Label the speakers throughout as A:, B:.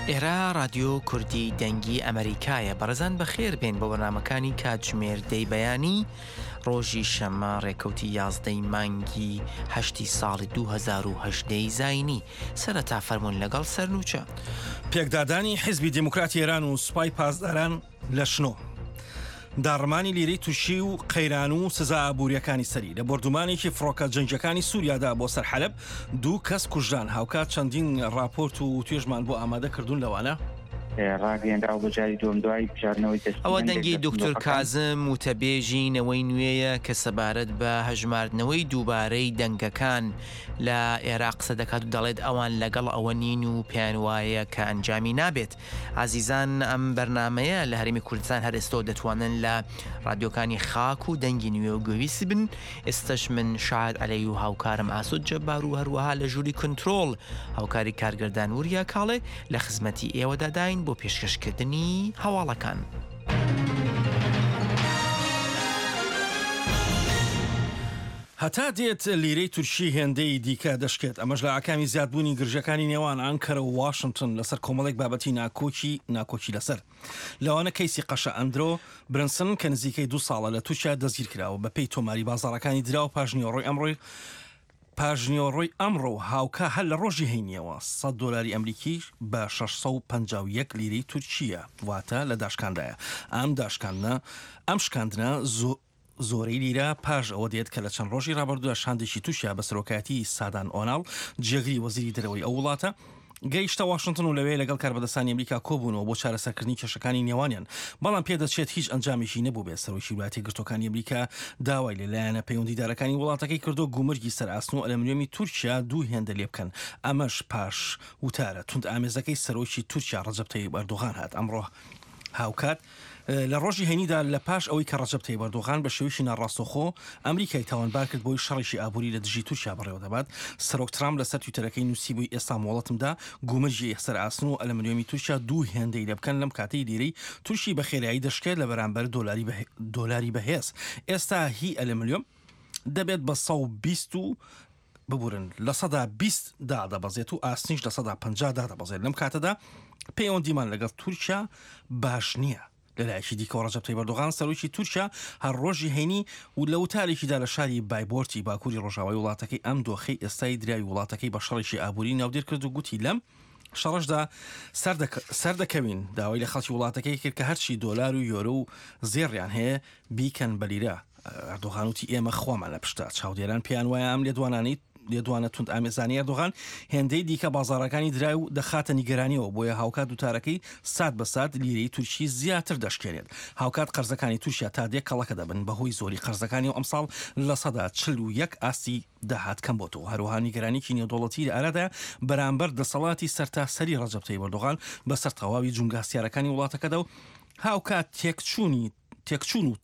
A: ئێرە رادیۆ کوردی دەنگی ئەمریکایە. بەڕێزان بەخێر بێن بۆ بەرنامەکانی کاتژمێر دەی بەیانی ڕۆژی شەمە ڕێکەوتی 11 مانگی 8 ساڵی 2010 زاینی. سەرەتا فەرموون لەگەڵ سەرنووچە
B: پێکدادانی حیزبی دموکراتی ئێران و سوپای پاسداران لە شنۆ داڕمانی لیرەی تووشی و قەیران و سزا ئابوووریەکانی سەری لە بردومانێکی فڕۆکە جەنگەکانی سووریادا بۆ سەر حەلەب 2 کەس کوژران. هاوکات چەندین راپۆرت و توێژمان بۆ ئامادە کردوون لەوانە
C: ڕاگەیەنرا بۆ جاری دوم دوای بژاردنەوەی
A: ئەوە دەنگی دکتۆر کازم وتەبێژینەوەی نوێیە کە سەبارەت بە هەژماردنەوەی دووبارەی دەنگەکان لە عێراق قسە دەکات و دەڵێت ئەوان لەگەڵ ئەوە نین و پێیان وایە کە ئەنجامی نابێت. عزیزان ئەم بەرنامەیە لە هەرێمی کوردستان هەر ئێستا دەتوانن لە رادیۆکانی خاک و دەنگی نوێ و گوێویست بن. ئێستش من شاعر عەلەی و هاوکارم ئاسود جەبار و هەروەها لە ژووری کنترۆل هاوکاری کارگەردان وریا کاڵێ لە خزمەتی ئێوەدا داین بۆ پێشکەشکردنی هەواڵەکان.
B: هەتا دێت لیرەی تورکی هێندەی دیکە دەشکێت. ئەمەش لە ئاکامی زیادبوونی گرژەکانی نێوان ئەنکەرە و واشنگتن لەسەر کۆمەڵێک بابەتی ناکۆکی لەسەر لەوانە کەیسی قەشە ئەندرۆ برنسن کە نزیکەی 2 ساڵە لە تووشیا دەستگیر کراوە بە پێی تۆماری بازاڕەکانی درا و پاژنیۆڕۆی ئەمڕۆ هاوکە هەر لە ڕۆژی هەینیەوە $100 ئەمریکی بە 651 لیرەی تورکیە واتە لە داشکاندایە. ئەم شکاندنە زۆرەی لیرە پاش ئەوە دێت کە لە چەند ڕۆژی ڕابردووە شاندێکی تووشیا بە سەرۆکایەتی سادان ئۆناڵ جێگری وەزیری دەرەوەی ئەو وڵاتە گەیشتە واشنگتن و لەوێ لەگەڵ کاربەدەستانی ئەمریکا کۆبوونەوە بۆ چارەسەرکردنی کێشەکانی نێوانیان. بەڵام پێدەچێت هیچ ئەنجامیشی نەبوو بێت. سەرۆکی وڵاتی گرتوەکانی ئەمریکا داوای لەلایەنە پەیوەندیدارەکانی وڵاتەکەی کردو گومرگی سەرئاسن و ئەلمنیۆمی تورکیا 2 هێندە لێ بکەن. ئەمەش پاش وتارە تند ئامێزەکەی سەرۆکی تورکیا ڕەجەب تەیب ئەردۆغان هات. ئەمڕۆ هاوکات لە ڕۆژی هەینیدا لە پاش ئەوەی کە ڕەجەب تەیب ئەردۆغان بە شێوەیەکی ناڕاستەوخۆ ئەمریکای تاوانبار کرد بۆی شەڕێکی ئابووری لە دژی تورکیا بەڕێوە دەبات. سەرۆک ترامپ لەسەر تویتەرەکەی نووسی بووی ئێستا مۆڵەتمدا گومرجی سەرئاسن و ئەلمنیۆمی تورکیا 2 هێندەی لێ بکەن لەم کاتەی لیرەی تورکی بە خێرایی دەشکێت لە بەرامبەر دۆلاری بەهێز. ئێستا هی ئەلمنیۆم دەبێت بە 120 و ببورن لە 120 دادەبەزێت و ئاسنیش لە 150 دادەبەزێت. لەم کاتەدا پەیوەندیمان لەگەڵ تورکیا باش نییە. لەلایەکی دیکە ڕەجەب تەیب ئەردۆغان سەرۆکی تورکیا هەر ڕۆژی هەینی و لە وتارێکیدا لە شاری بایبۆرتی باکووری ڕۆژاوای وڵاتەکەی ئەم دۆخەی ئێستای دراوی وڵاتەکەی بە شەڕێکی ئابووری ناودێر کرد و گوتی لەم شەڕەشدا سەردەکەوین. داوای لە خەڵکی وڵاتەکەی کرد کە هەرچی دۆلار و یۆرۆ و زێڕیان هەیە بیکەن بە لیرە. ئەردۆغان وتی ئێمە خۆمان لە پشتە چاودێران پێیان وایە ئەم لێدوانە تند ئامێزانی ئەردۆغان هێندەی دیکە بازاڕەکانی درای و دەخاتە نیگەرانیەوە بۆیە هاوکات دووتارەکەی سات بە سات لیرەی تورکی زیاتر دەشکێنێت. هاوکات قەرزەکانی تورکیا تا دێک کەڵەکە دەبن بەهۆی زۆری قەرزەکانی و ئەمساڵ لە 141 ئاستی داهات کەم بۆتەوە. هەروەها نیگەرانێکی نێودوڵەتی لە ئەرادا بەرامبەر دەسەڵاتی سەرتاسەری ڕەجەب تەیب ئەردۆغان بەسەر تەواوی جونگاسیارەکانی وڵاتەکەدا و هاوکات تێکچوون و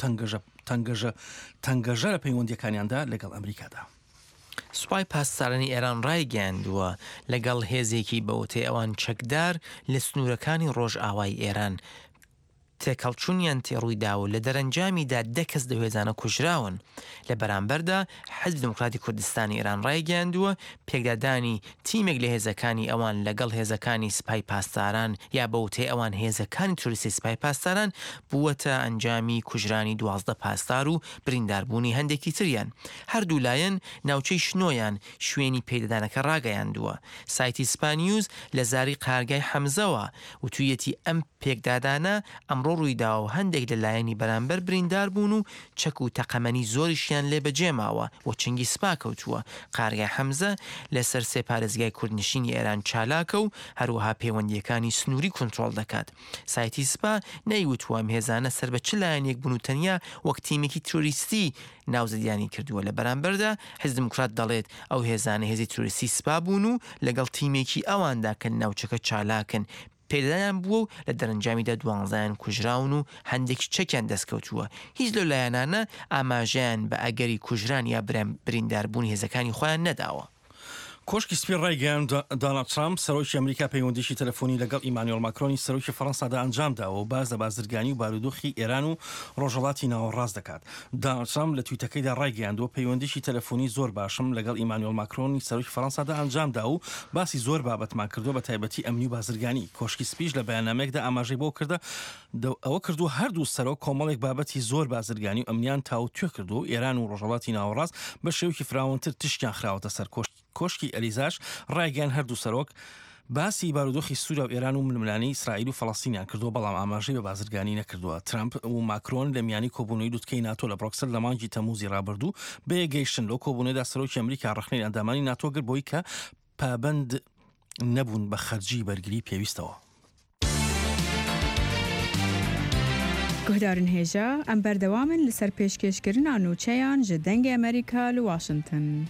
B: تەنگەژە لە پەیوەندیەکانیاندا لەگەڵ ئەمریکادا.
A: سوپای پاسدارانی ئێران ڕایگەیاندووە لەگەڵ هێزێکی بەوتەی ئەوان چەکدار لە سنوورەکانی ڕۆژئاوای ئێران تێکەڵچوونیان تێڕوویدا و لە دەرەنجامیدا 10 کەس لە هێزانە کوژراون. لە بەرامبەردا حیزب دموکراتی کوردستانی ئێران ڕایگەیاندووە پێکدادانی تیمێک لە هێزەکانی ئەوان لەگەڵ هێزەکانی سوپای پاسداران یا بەوتەی ئەوان هێزەکانی توریستی سوپای پاسداران بووەتە ئەنجامی کوژرانی 12 پاسدار و برینداربوونی هەندێکی تریان. هەردوو لایەن ناوچەی شنۆیان شوێنی پێدادانەکە ڕاگەیاندووە. سایتی سپانیوز لە زاری قارگای حەمزەوە و تویەتی ئەم پێکدادانە ئەمڕۆ ڕوویدا و هەندێک لەلایەنی بەرامبەر بریندار بوون و چەک و تەقەمەنی زۆریشیان لێ بەجێماوە و چنگی سپا کەوتووە. قارگای حەمزە لەسەر 3 پارێزگای کوردنشینی ئێران چالاکە و هەروەها پەیوەندیەکانی سنووری کۆنتڕۆڵ دەکات. سایتی سپا نەیوتووە ئەم هێزانە سەر بە چ لایەنێک بوون و تەنیا وەک تیمێکی تۆریستی ناوزەدیانی کردووە. لە بەرامبەردا حیزب دموکرات دەڵێت ئەو هێزانە هێزی تۆریستی سپا بوون و لەگەڵ تیمێکی ئەواندا کە ناوچەکە چالاکن پێدایان بووە و لە دەرەنجامیدا 12 کوژراون و هەندێکی چەکیان دەستکەوتووە. هیچ لەو لایەنانە ئاماژەیان بە ئەگەری کوژران یا برینداربوونی هێزەکانی خۆیان نەداوە.
B: کۆشکی سپی ڕایگەیان دۆناڵد ترامپ سەرۆکی ئەمریکا پەیوەندیشی تەلەفۆنی لەگەڵ ئیمانوئێل ماکرۆنی سەرۆکی فەڕەنسادا ئەنجامداوە و باز لە بازرگانی و بارودۆخی ئێران و ڕۆژهەڵاتی ناوەڕاست دەکات. دۆناڵد ترامپ لە تویتەکەیدا ڕایگەیاندووە پەیوەندیشی تەلەفۆنی زۆر باشم لەگەڵ ئیمانوئێل ماکرۆنی سەرۆکی فەڕەنسادا ئەنجامدا و باسی زۆر بابەتمان کردووە بە تایبەتی ئەمنی و بازرگانی. کۆشکی سپیش لە بەیاننامەیەکدا ئاماژەی بۆ کردە ئەوە کردو هەردوو سەرۆک کۆمەڵێک بابەتی زۆر بازرگانی و ئەمنیان تاوتوێ کردو و ئێران و ڕۆژهەڵاتی ناوەڕاست بە شێوکی فراوانتر تشتیان خراوەتە سەر کۆشکی ئەلیزاش ڕایگەیان هەردوو سەرۆک باسی بارودۆخی سووریا و ئێران و ململانی ئیسرائیل و فەڵەستینیان کردووە بەڵام ئاماژەی بە بازرگانی نەکردووە. ترامپ و ماکرۆن لە میانی کۆبوونەوەی دووتکەی ناتۆ لە بڕۆکسل لە مانگی تەموزی ڕابردوو بە گەیشتن لەو کۆبوونەدا سەرۆکی ئەمریکا ڕخنەی ئەندامانی ناتۆ کرد بۆی کە پابەند نەبوون بە خەرجی بەرگری پێویستەوە.
D: گهدارن هێژە ئەم بەردەوامن لەسەر پێشکەشکردنا نوچەیان ji dengê ئەمریکا لە واشنگتن.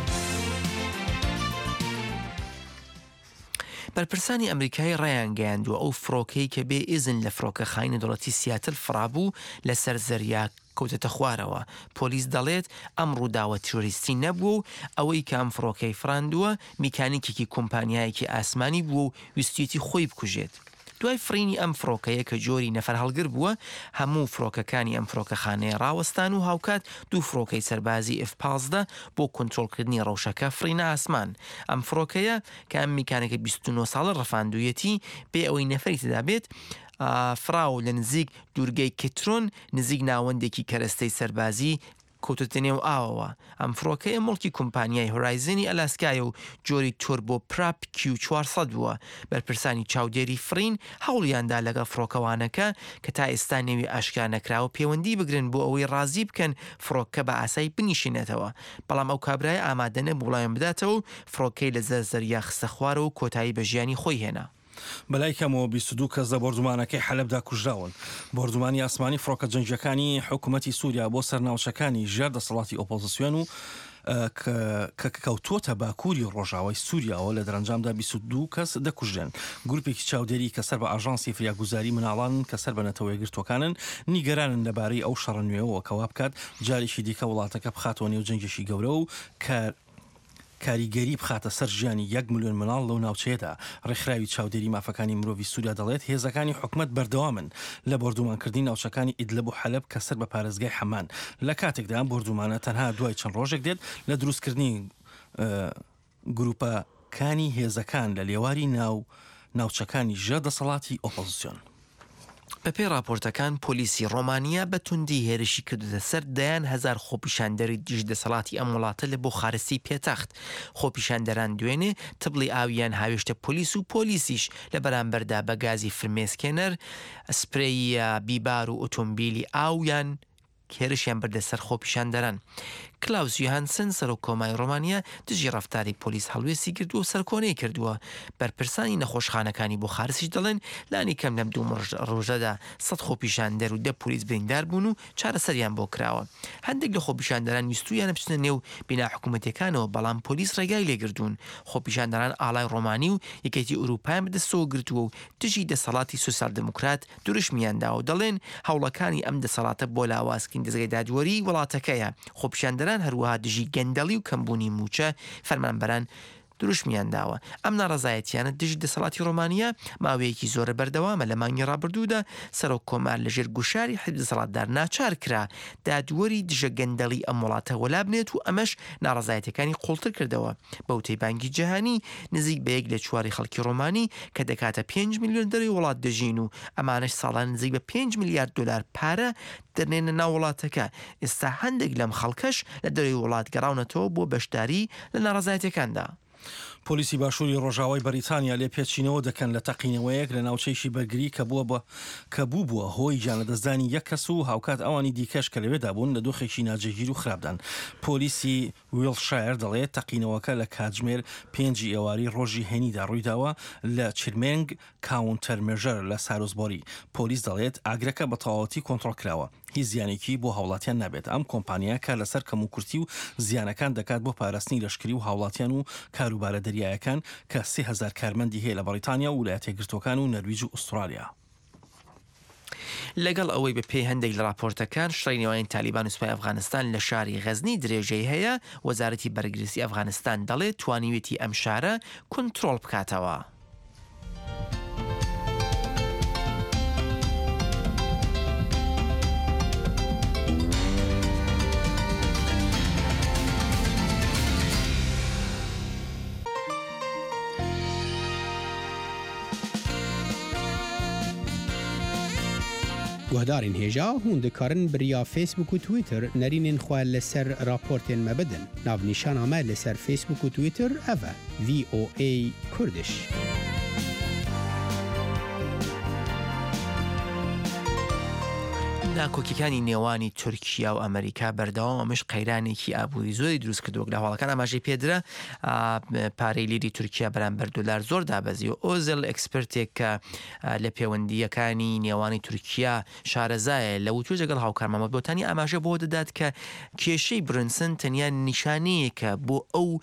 A: بەرپرسانی ئەمریکای ڕایان گەیاندووە ئەو فڕۆکەی کە بێ ئیزن لە فڕۆکەخانەی دەوڵەتی سیاتل فرابوو لەسەر زەریا کەوتەتە خوارەوە. پۆلیس دەڵێت ئەم ڕووداوە تیۆریستی نەبوو و ئەوەی کە ئەم فڕۆکەی فراندووە میکانیکێکی کۆمپانیایەکی ئاسمانی بووە و ویستیەتی خۆی بکوژێت. دوای فرینی ئەم فڕۆکەیە کە جۆری نەفەر هەڵگر بووە هەموو فڕۆکەکانی ئەم فڕۆکەخانەیە ڕاوەستان و هاوکات دوو فڕۆکەی سەربازی F-15 بۆ کۆنتڕۆڵکردنی ڕەوشەکە فرینە ئاسمان. ئەم فڕۆکەیە کە ئەم میکانێکە 29 ساڵە ڕەفاندوویەتی بێ ئەوەی نەفەری تێدا بێت فراو لە نزیک دوورگەی کترۆن نزیک ناوەندێکی کەرەستەی سەربازی کەوتۆتە نێو ئاوەوە. ئەم فڕۆکەیە مڵکی کۆمپانیای هۆرایزنی ئەلاسکایە و جۆری تۆربۆ پراپ Q400 بووە. بەرپرسانی چاودێری فرین هەوڵیاندا لەگەڵ فڕۆکەوانەکە کە تا ئێستا نێوی ئاشکرا نەکراوە پەیوەندی بگرن بۆ ئەوەی ڕازی بکەن فڕۆکە بە ئاسایی بنیشێنێتەوە. بەڵام ئەو کابرای ئامادە نەبوو وڵایان بداتەوە و فڕۆکەی لە زەریا خستە خوارەوە و کۆتایی بە ژیانی خۆی هێنا.
B: بەلای کەمەوە 22 کەس لە بۆردومانەکەی حەلەبدا کوژراون. بۆردومانی ئاسمانی فڕۆکە جەنگیەکانی حکوومەتی سووریا بۆ سەرناوچەکانی ژێر دەسەڵاتی ئۆپۆزیسیۆن و کە کەوتۆتە باکووری ڕۆژاوای سووریاوە لە دەرەنجامدا 22 کەس دەکوژێن. گروپێکی چاودێری کە سەر بە ئاژانسی فریاگوزاری مناڵان کە سەر بە نەتەوەی گرتوەکانن نیگەرانن لەبارەی ئەو شەڕە نوێەوە کەوا بکات جارێکی دیکە وڵاتەکە بخاتەوە نێو جەنگێکی گەورە و کاریگەری بخاتە سەر ژیانی 1 ملیۆن مناڵ لەو ناوچەیەدا. ڕێکخراوی چاودێری مافەکانی مرۆڤی سووریا دەڵێت هێزەکانی حکومەت بەردەوامن لە بۆردومانکردنی ناوچەکانی ئیدلب و حەلەب کە سەر بە پارێزگای حەمان. لە کاتێکدا ئەم بۆردومانە تەنها دوای چەند ڕۆژێک دێت لە دروستکردنی گروپەکانی هێزەکان لە لێواری ناوچەکانی ژێر دەسەڵاتی ئۆپۆزیسیۆن.
A: بەپێی راپۆرتەکان پۆلیسی ڕۆمانیا بە توندی هێرشی کردوتە سەر 10,000 خۆپیشاندەری دژ دەسەڵاتی ئەم وڵاتە لە بۆ خارسی پێتەخت. خۆپیشاندەران دوێنێ تبڵی ئاویان هاوێشتە پۆلیس و پۆلیسیش لە بەرامبەردا بە گازی فرمێسکێنەر سپرەی بیبار و ئۆتۆمبیلی ئاویان هێرشیان بردەسەر خۆپیشاندەران. کلاوس یوهانسن سەرۆک کۆمای ڕۆمانیا دژی ڕەفتاری پۆلیس هەڵوێستی کردووە و سەرکۆنەی کردووە. بەرپرسانی نەخۆشخانەکانی بۆ خارسیش دەڵێن لانی کەم لەم دوو ڕۆژەدا 100 خۆپیشاندەر و 10 پۆلیس بریندار بوون و چارەسەریان بۆ کراوە. هەندێک لە خۆپیشاندەران ویستویانە بچنە نێو بینا حکوومەتەکانەوە بەڵام پۆلیس ڕێگای لێگردوون. خۆپیشاندەران ئاڵای ڕۆمانی و یەکێتی ئوروپایان بەدەستەوە گرتووە و دژی دەسەڵاتی سوسیال دموکرات دروشمیاندا و دەڵێن هەوڵەکانی ئەم دەسەڵاتە بۆ لاوازکردنی دەزگای دادوەری وڵاتەکەیە. خۆپیشاندەران هەروەها دژی گەندەڵی و کەمبوونی موچە فەرمانبەران دروشمیان داوە. ئەم ناڕەزایەتیانە دژی دەسەڵاتی ڕۆمانیا ماوەیەکی زۆرە بەردەوامە. لە مانگی ڕابردوودا سەرۆک کۆمار لەژێر گوشاری حیزب دەسەڵاتدار ناچار کرا دادوەری دژە گەندەڵی ئەم وڵاتە وەلا بنێت و ئەمەش ناڕەزایەتەکانی قوڵتر کردەوە. بەوتەی بانکی جیهانی نزیک بە 1 لە 4 خەڵکی ڕۆمانی کە دەکاتە 5 ملیۆن دەری وڵات دەژین و ئەمانش ساڵان نزیک بە 5 میلیارد دلار پارە دەرنێنە ناو وڵاتەکە. ئێستا هەندێک لەم خەڵکەش لە دەروی وڵات گەڕاونەتەوە بۆ بەشداری لە ناڕەزایەتەکاندا.
B: پۆلیسی باشووری ڕۆژاوای بەریتانیا لێ پێچینەوە دەکەن لە تەقینەوەیەک لە ناوچەیشی بەرگری کە بووە هۆی گیانەدەستدانی یەک کەس و هاوکات ئەوانی دیکەش کە لەوێدا بوون لە دۆخێکی ناجێگیر و خراپدان. پۆلیسی ویلشایر دەڵێت تەقینەوەکە لە کاتژمێر 5 ئێواری ڕۆژی هێنیدا ڕوویداوە لە چرمێنگ کاونتەرمێژەر لە سارۆزبۆری. پۆلیس دەڵێت ئاگرەکە بە تەواوەتی کۆنتڕۆڵ کراوە. هیچ زیانێکی بۆ هاوڵاتیان نابێت. ئەم کۆمپانیا کار لەسەر کەم و کورتی و زیانەکان دەکات بۆ پاراستنی لەشکری و هاوڵاتیان و کاروبارە دەریایەکان کە 30,000 کارمەندی هەیە لە بەریتانیا و ویلایەتە یەکگرتووەکان و نەرویج و ئوسترالیا.
A: لەگەڵ ئەوەی بە پێی هەندێک لە راپۆرتەکان شڕی نێوانی تالیبان و سوپای ئەفغانستان لە شاری غەزنی درێژەی هەیە، وەزارەتی بەرگریستی ئەفغانستان دەڵێت توانیوێتی ئەم شارە کۆنتڕۆڵ بکاتەوە.
E: گهدارین هێژا هون دکارن بریا فیسبوک و تویتر نرینین خواه لسر راپورتین مبدن. ناو نیشان آمد لسر فیسبوک و تویتر اوه VOA کردش.
A: ناکۆکیەکانی نێوانی تورکیا و ئەمریکا بەردەوام ئەمەش قەیرانێکی ئابووری زۆری دروست کردووە. لە هەواڵەکان ئاماژەی پێدرا پارەی لیری تورکیا بەرامبەر دۆلار زۆر دابەزی و ئۆزل ئەکسپرتێک کە لە پەیوەندیەکانی نێوانی تورکیا شارەزایە لە وتوێژ لەگەڵ هاوکارمەمە بۆتانی ئاماژە بۆ دەدات کە کێشەی برنسن تەنیا نیشانەیەکە بۆ ئەو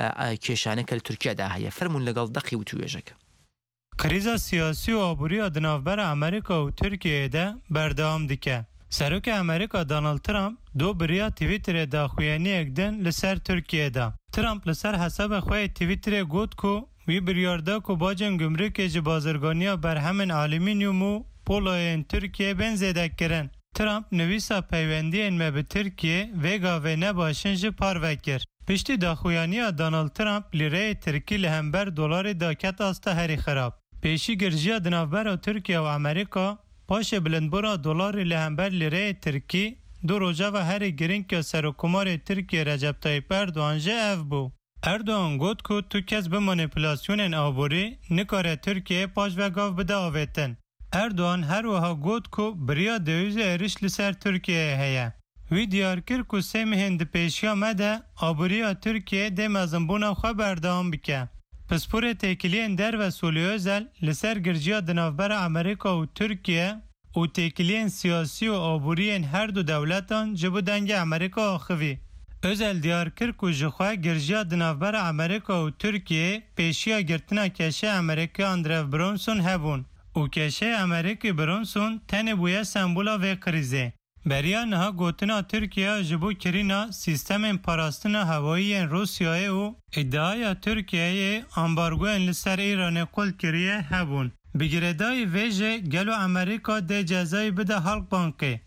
A: کێشانە کە لە تورکیادا هەیە. فەرمون لەگەڵ دەقی وتوێژەکە.
F: کریزا سیاسی و آبوری دناوبر امریکا و ترکیه ده بردام دیکه. سروک امریکا دونالد ترامپ دو بریا تویتر داخویانی اکدن لسر ترکیه ده. ترامپ لسر حساب خواه تویتر گوت کو وی بریارده کو باجن گمرک بازرگانیا بر همین آلومینیوم و پولوین ترکیه بنزیده کرن. ترامپ نویسا پیوندی انمه به ترکیه ویگا و نباشن جه پار وکر. پشتی داخویانی دونالد ترامپ لیره ترکی لهمبر دلار داکت آستا هری خراب. پیشی گرجیا دناوبر ترکیه و امریکا پاش بلندبورا دلار لهمبر لیره ترکی دو روزه و هر گرین که سرکمار ترکیه رجب طیب اردوان جه اف بو. اردوان گوت که تو کس به منیپولاسیون آبوری نکاره ترکیه پاش و گاف بده آویتن. اردوان هر وها گوت که بریا دویز ارش لسر ترکیه هیا. وی دیار کر که سه مهند پیشیا مده آبوریا ترکیه ده مزنبونا خواه بردام بکه. پسپور تکیلین در و سولی ازل لسر گرجیا دنافبر امریکا و ترکیه و تکیلین سیاسی و آبورین هر دو دولتان جبو دنگ امریکا آخوی. ازل دیار کر که جخواه گرجیا دنافبر امریکا و ترکیه پیشیا گرتنا کشه امریکا اندرف برونسون هبون و کشه امریکا برونسون تن بویا سمبولا و کریزه. بریا نها گوتنا ترکیه جبو کرینا سیستم پاراستن هوایی روسیای و ادعای ترکیه امبارگو لسر ایران قل کریه هبون. بگردای ویژه گلو امریکا ده جزای بده حلق بانکه.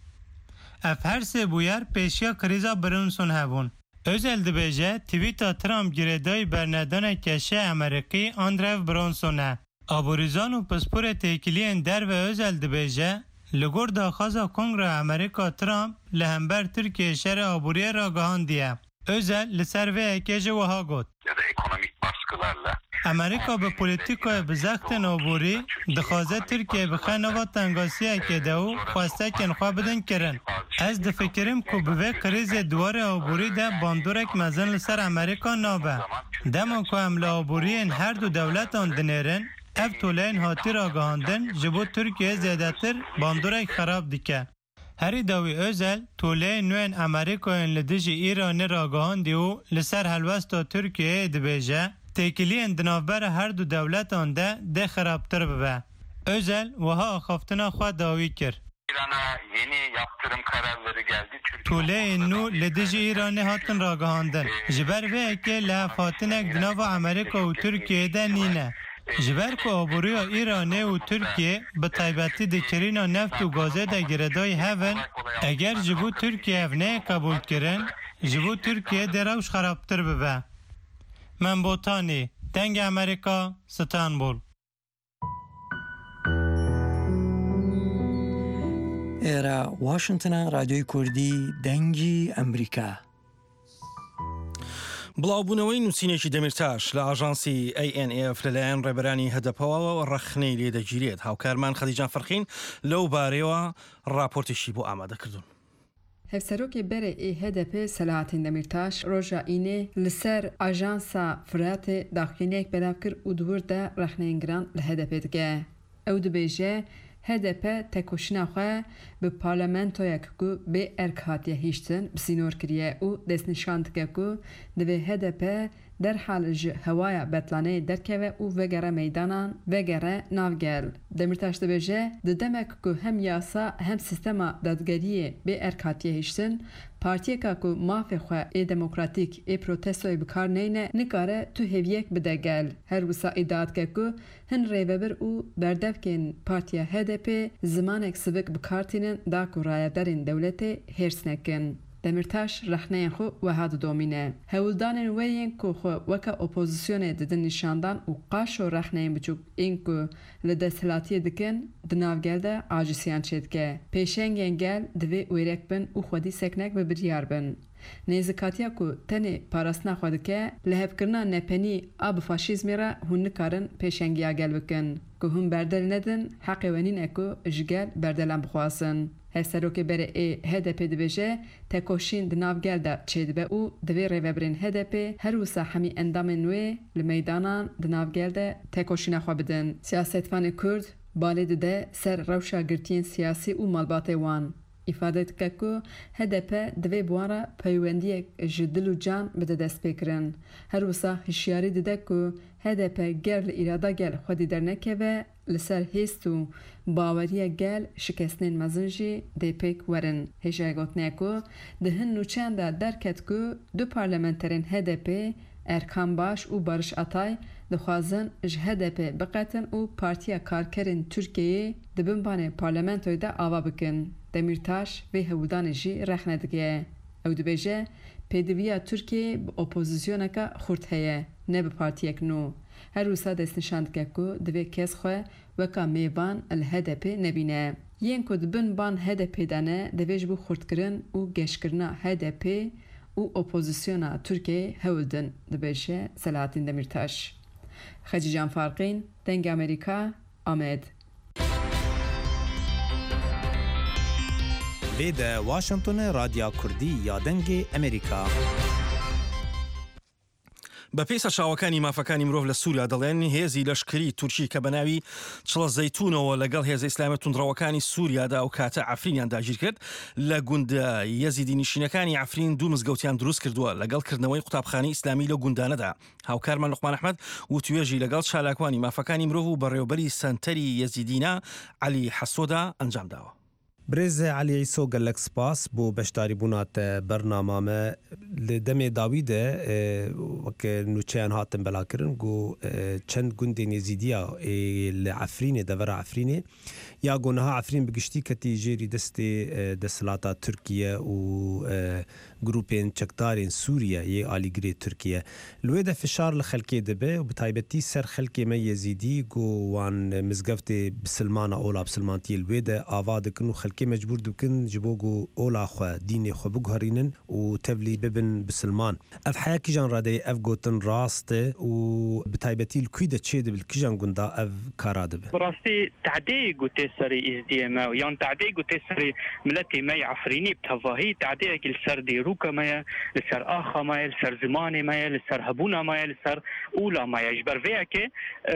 F: اف هر سه بویر پیشیا کریزا برونسون هبون. özel dibêje tweeta Trump giredayî bernedana keşe Amerîkî Andrew Bronsonê. Aborîzan û pasporê têkiliyên derve özel dibêje li gor daxwaza Kongreya Amerîka Trump li hember Tirkiye şerê aboriyê ra gihandiye. Özel li ser vê hekê jî wiha got.
G: Ya da ekonomik baskılarla
F: Amerîka bi polîtîkaya bizextên aborî dixwaze Tirkiye bixe nava tengasiyekê de û xwestekên xwe bidin kirin. Ez difikirim ku bi vê krîzê duwarê aborî de bandorek mezin li ser Amerîka nabe. Dema ku em li aboriyên her du dewletan dinêrin, ev toleyên hatî ragihandin ji bo Tirkiye zêdetir bandorek xerab dike. Herî dawî özel toleyên nûên Amerîkayên li dijî Îranê ragihandî û li ser helwesta Tirkiyeyê dibêje têkiliyên di navbera her du dewletan de xerabtir bibe. Özel wiha axaftina xwe dawî kir.
G: İran'a yeni yaptırım kararları geldi.
F: Toleyên nû li dijî Îranê hatin ragihandin. Ji ber vê yekê li hevhatinek di nava Amerîka û Tirkiyeyê nîne. Ji ber ku aboriya Îranê û Tirkiye bi taybetî di kirîna neft û gazê de giredayî hevin, eger ji bo Tirkiye ev neyê qebûl kirin, ji bo Tirkiye de rewş xerabtir bibe. من بوتانی دنگ امریکا ستانبول
H: ایرا واشنگتن رادیوی کوردی دنگی امریکا
B: بڵاوبوونەوەی نووسینێکی دەمیرتاش لە ئاژانسی ANF لەلایەن ڕێبەرانی هەدەپەوە ڕەخنەی لێدەگیرێت. هاوکارمان خەدیجان فەرخین لەو بارەوە راپۆرتێکی بۆ ئامادەکردوون.
D: هفسروک بره ای HDP سلاحاتین دمیرتاش روژا اینه لسر آژانسا فرات داخلینیک بلاف کر و دور ده رخنینگران لHDP دگه. او دبیجه HDP تکوشنا خواه به پارلمنتویک کو به ارکاتیه هیشتن بسینور کریه و دست نشاند که کو دوی HDP در حال ج هوایا بطلانه درکوه او وگره میدانان وگره نافگل. دمیرتاش دبیجه دمک که هم یاسا هم سیستم دادگری به ارکاتیه هشتن پارتیه که مافی خواه ای دموکراتیک ای پروتستوی بکار نینه نکاره تو هیویک بدگل. هر وسا ایداد که هن ریوبر او بردفکن پارتیه HDP زمانک سوک بکارتینن دا که رایدارین دولت هرس نکن. دمیرتاش رخنه خو و هاد دومینه. هولدان وین که خو وکا اپوزیسیون ددن نشاندان و قاش و رخنه بچوک این که لدستلاتی دکن دنافگلده عاجزیان شد که پیشنگین گل دوی ویرک بن و خودی سکنک به بریار بن. نیزکاتیا که تنه پاراسنا خود که لحب کرنا نپنی آب فاشیزمی را هون کارن پیشنگیا گل بکن که هم بردل ندن حق ونین اکو جگل بردلن بخواسن. هستروک بره HDP دبیجه تکوشین دنافگل دا چید به او دوی ریوبرین HDP هر وسا همی اندام نوی لمیدانان دنافگل دا تکوشین خواه بدن. سیاستفان کرد بالید ده سر روشا گرتین سیاسی و مالبات وان. ifade که که HDP دوی بوارا پیوندی جدل و جان بده دست بکرن. هر وسا هشیاری دیده که HDP گرل ایرادا گل خودی در نکه و لسر هیست و باوری گل شکستنین مزنجی دی پیک ورن. هشای گوتنه که دهن نوچان دا درکت که دو پارلمنترین HDP ارکان باش و بارش اتای دخوازن اج HDP بقیتن و پارتیا کارکرین ترکیه دبنبانه پارلمنتوی دا آوا بکن. دمیرتاش به هودان جی رخنه دگه. او دبیجه پیدویا ترکیه با اپوزیسیونه که خورد هیه نه به پارتیک نو. هر روزا دست نشاند که دوی کس خواه وکا میوان HDP نبینه. ین که دبن بان HDP دانه دویج بو خورد کرن و گش کرنا HDP و اپوزیسیونه ترکیه هولدن دبیجه سلاطین دمیرتاش. خجی جان فارقین دنگ امریکا آمد.
I: ویده واشنطن رادیو کردی یا دنگ امریکا.
B: بە پێی سەرچاوەکانی مافەکانی مرۆڤ لە سووریا دەڵێن هێزی لەشکری تورکی کە بەناوی چڵە زەیتونەوە لەگەڵ هێزە ئیسلامی توندڕەوەکانی سووریادا و کاتە عەفرینیان داگیر کرد لە گوندە یەزیدی نشینەکانی عەفرین دوو مزگەوتیان دروست کردووە لەگەڵکردنەوەی قوتابخانەی ئیسلامی لە گوندانەدا. هاوکارمان لوقمان ئەحمەد و توێژی لەگەڵ چالاکوانی مافەکانی مرۆڤ و بەڕێوەبەری سەنتەری یەزیدینە عەلی حەسۆدا ئەنجام داوە.
J: برز علی عیسو گلک سپاس بو بشتاری بونات برنامه لدم داوید وک نوچیان هاتن بلا کرن گو چند گوندین یزیدیا لعفرین دور عفرین یا گونها عفرین بگشتی کتی جیری دستلاتا ترکیه و گروپین چکدارین سوریه یه آلیگری ترکیه لوید فشار لخلکی دبه و بتایبتی سر خلکی ما یزیدی گو وان مزگفت بسلمان اولا بسلمانتی لوید آواد کنو خلکی مجبور دوکن جبوگو اولا خوا دینی خوا بگهرینن و تبلی ببن بسلمان اف حیاکی جان راده اف گوتن راسته و بتایبتی الكویده چه دبل کی جان گندا اف کاراده به
K: براستی تعدی گوته سری از دی ما یان تعدی گوته سری ملتی ما عفرینی بتواهی تعدی اکل سر دیروکا ما لسر آخا ما لسر زمان ما لسر هبونا ما لسر اولا ما اجبر ویا که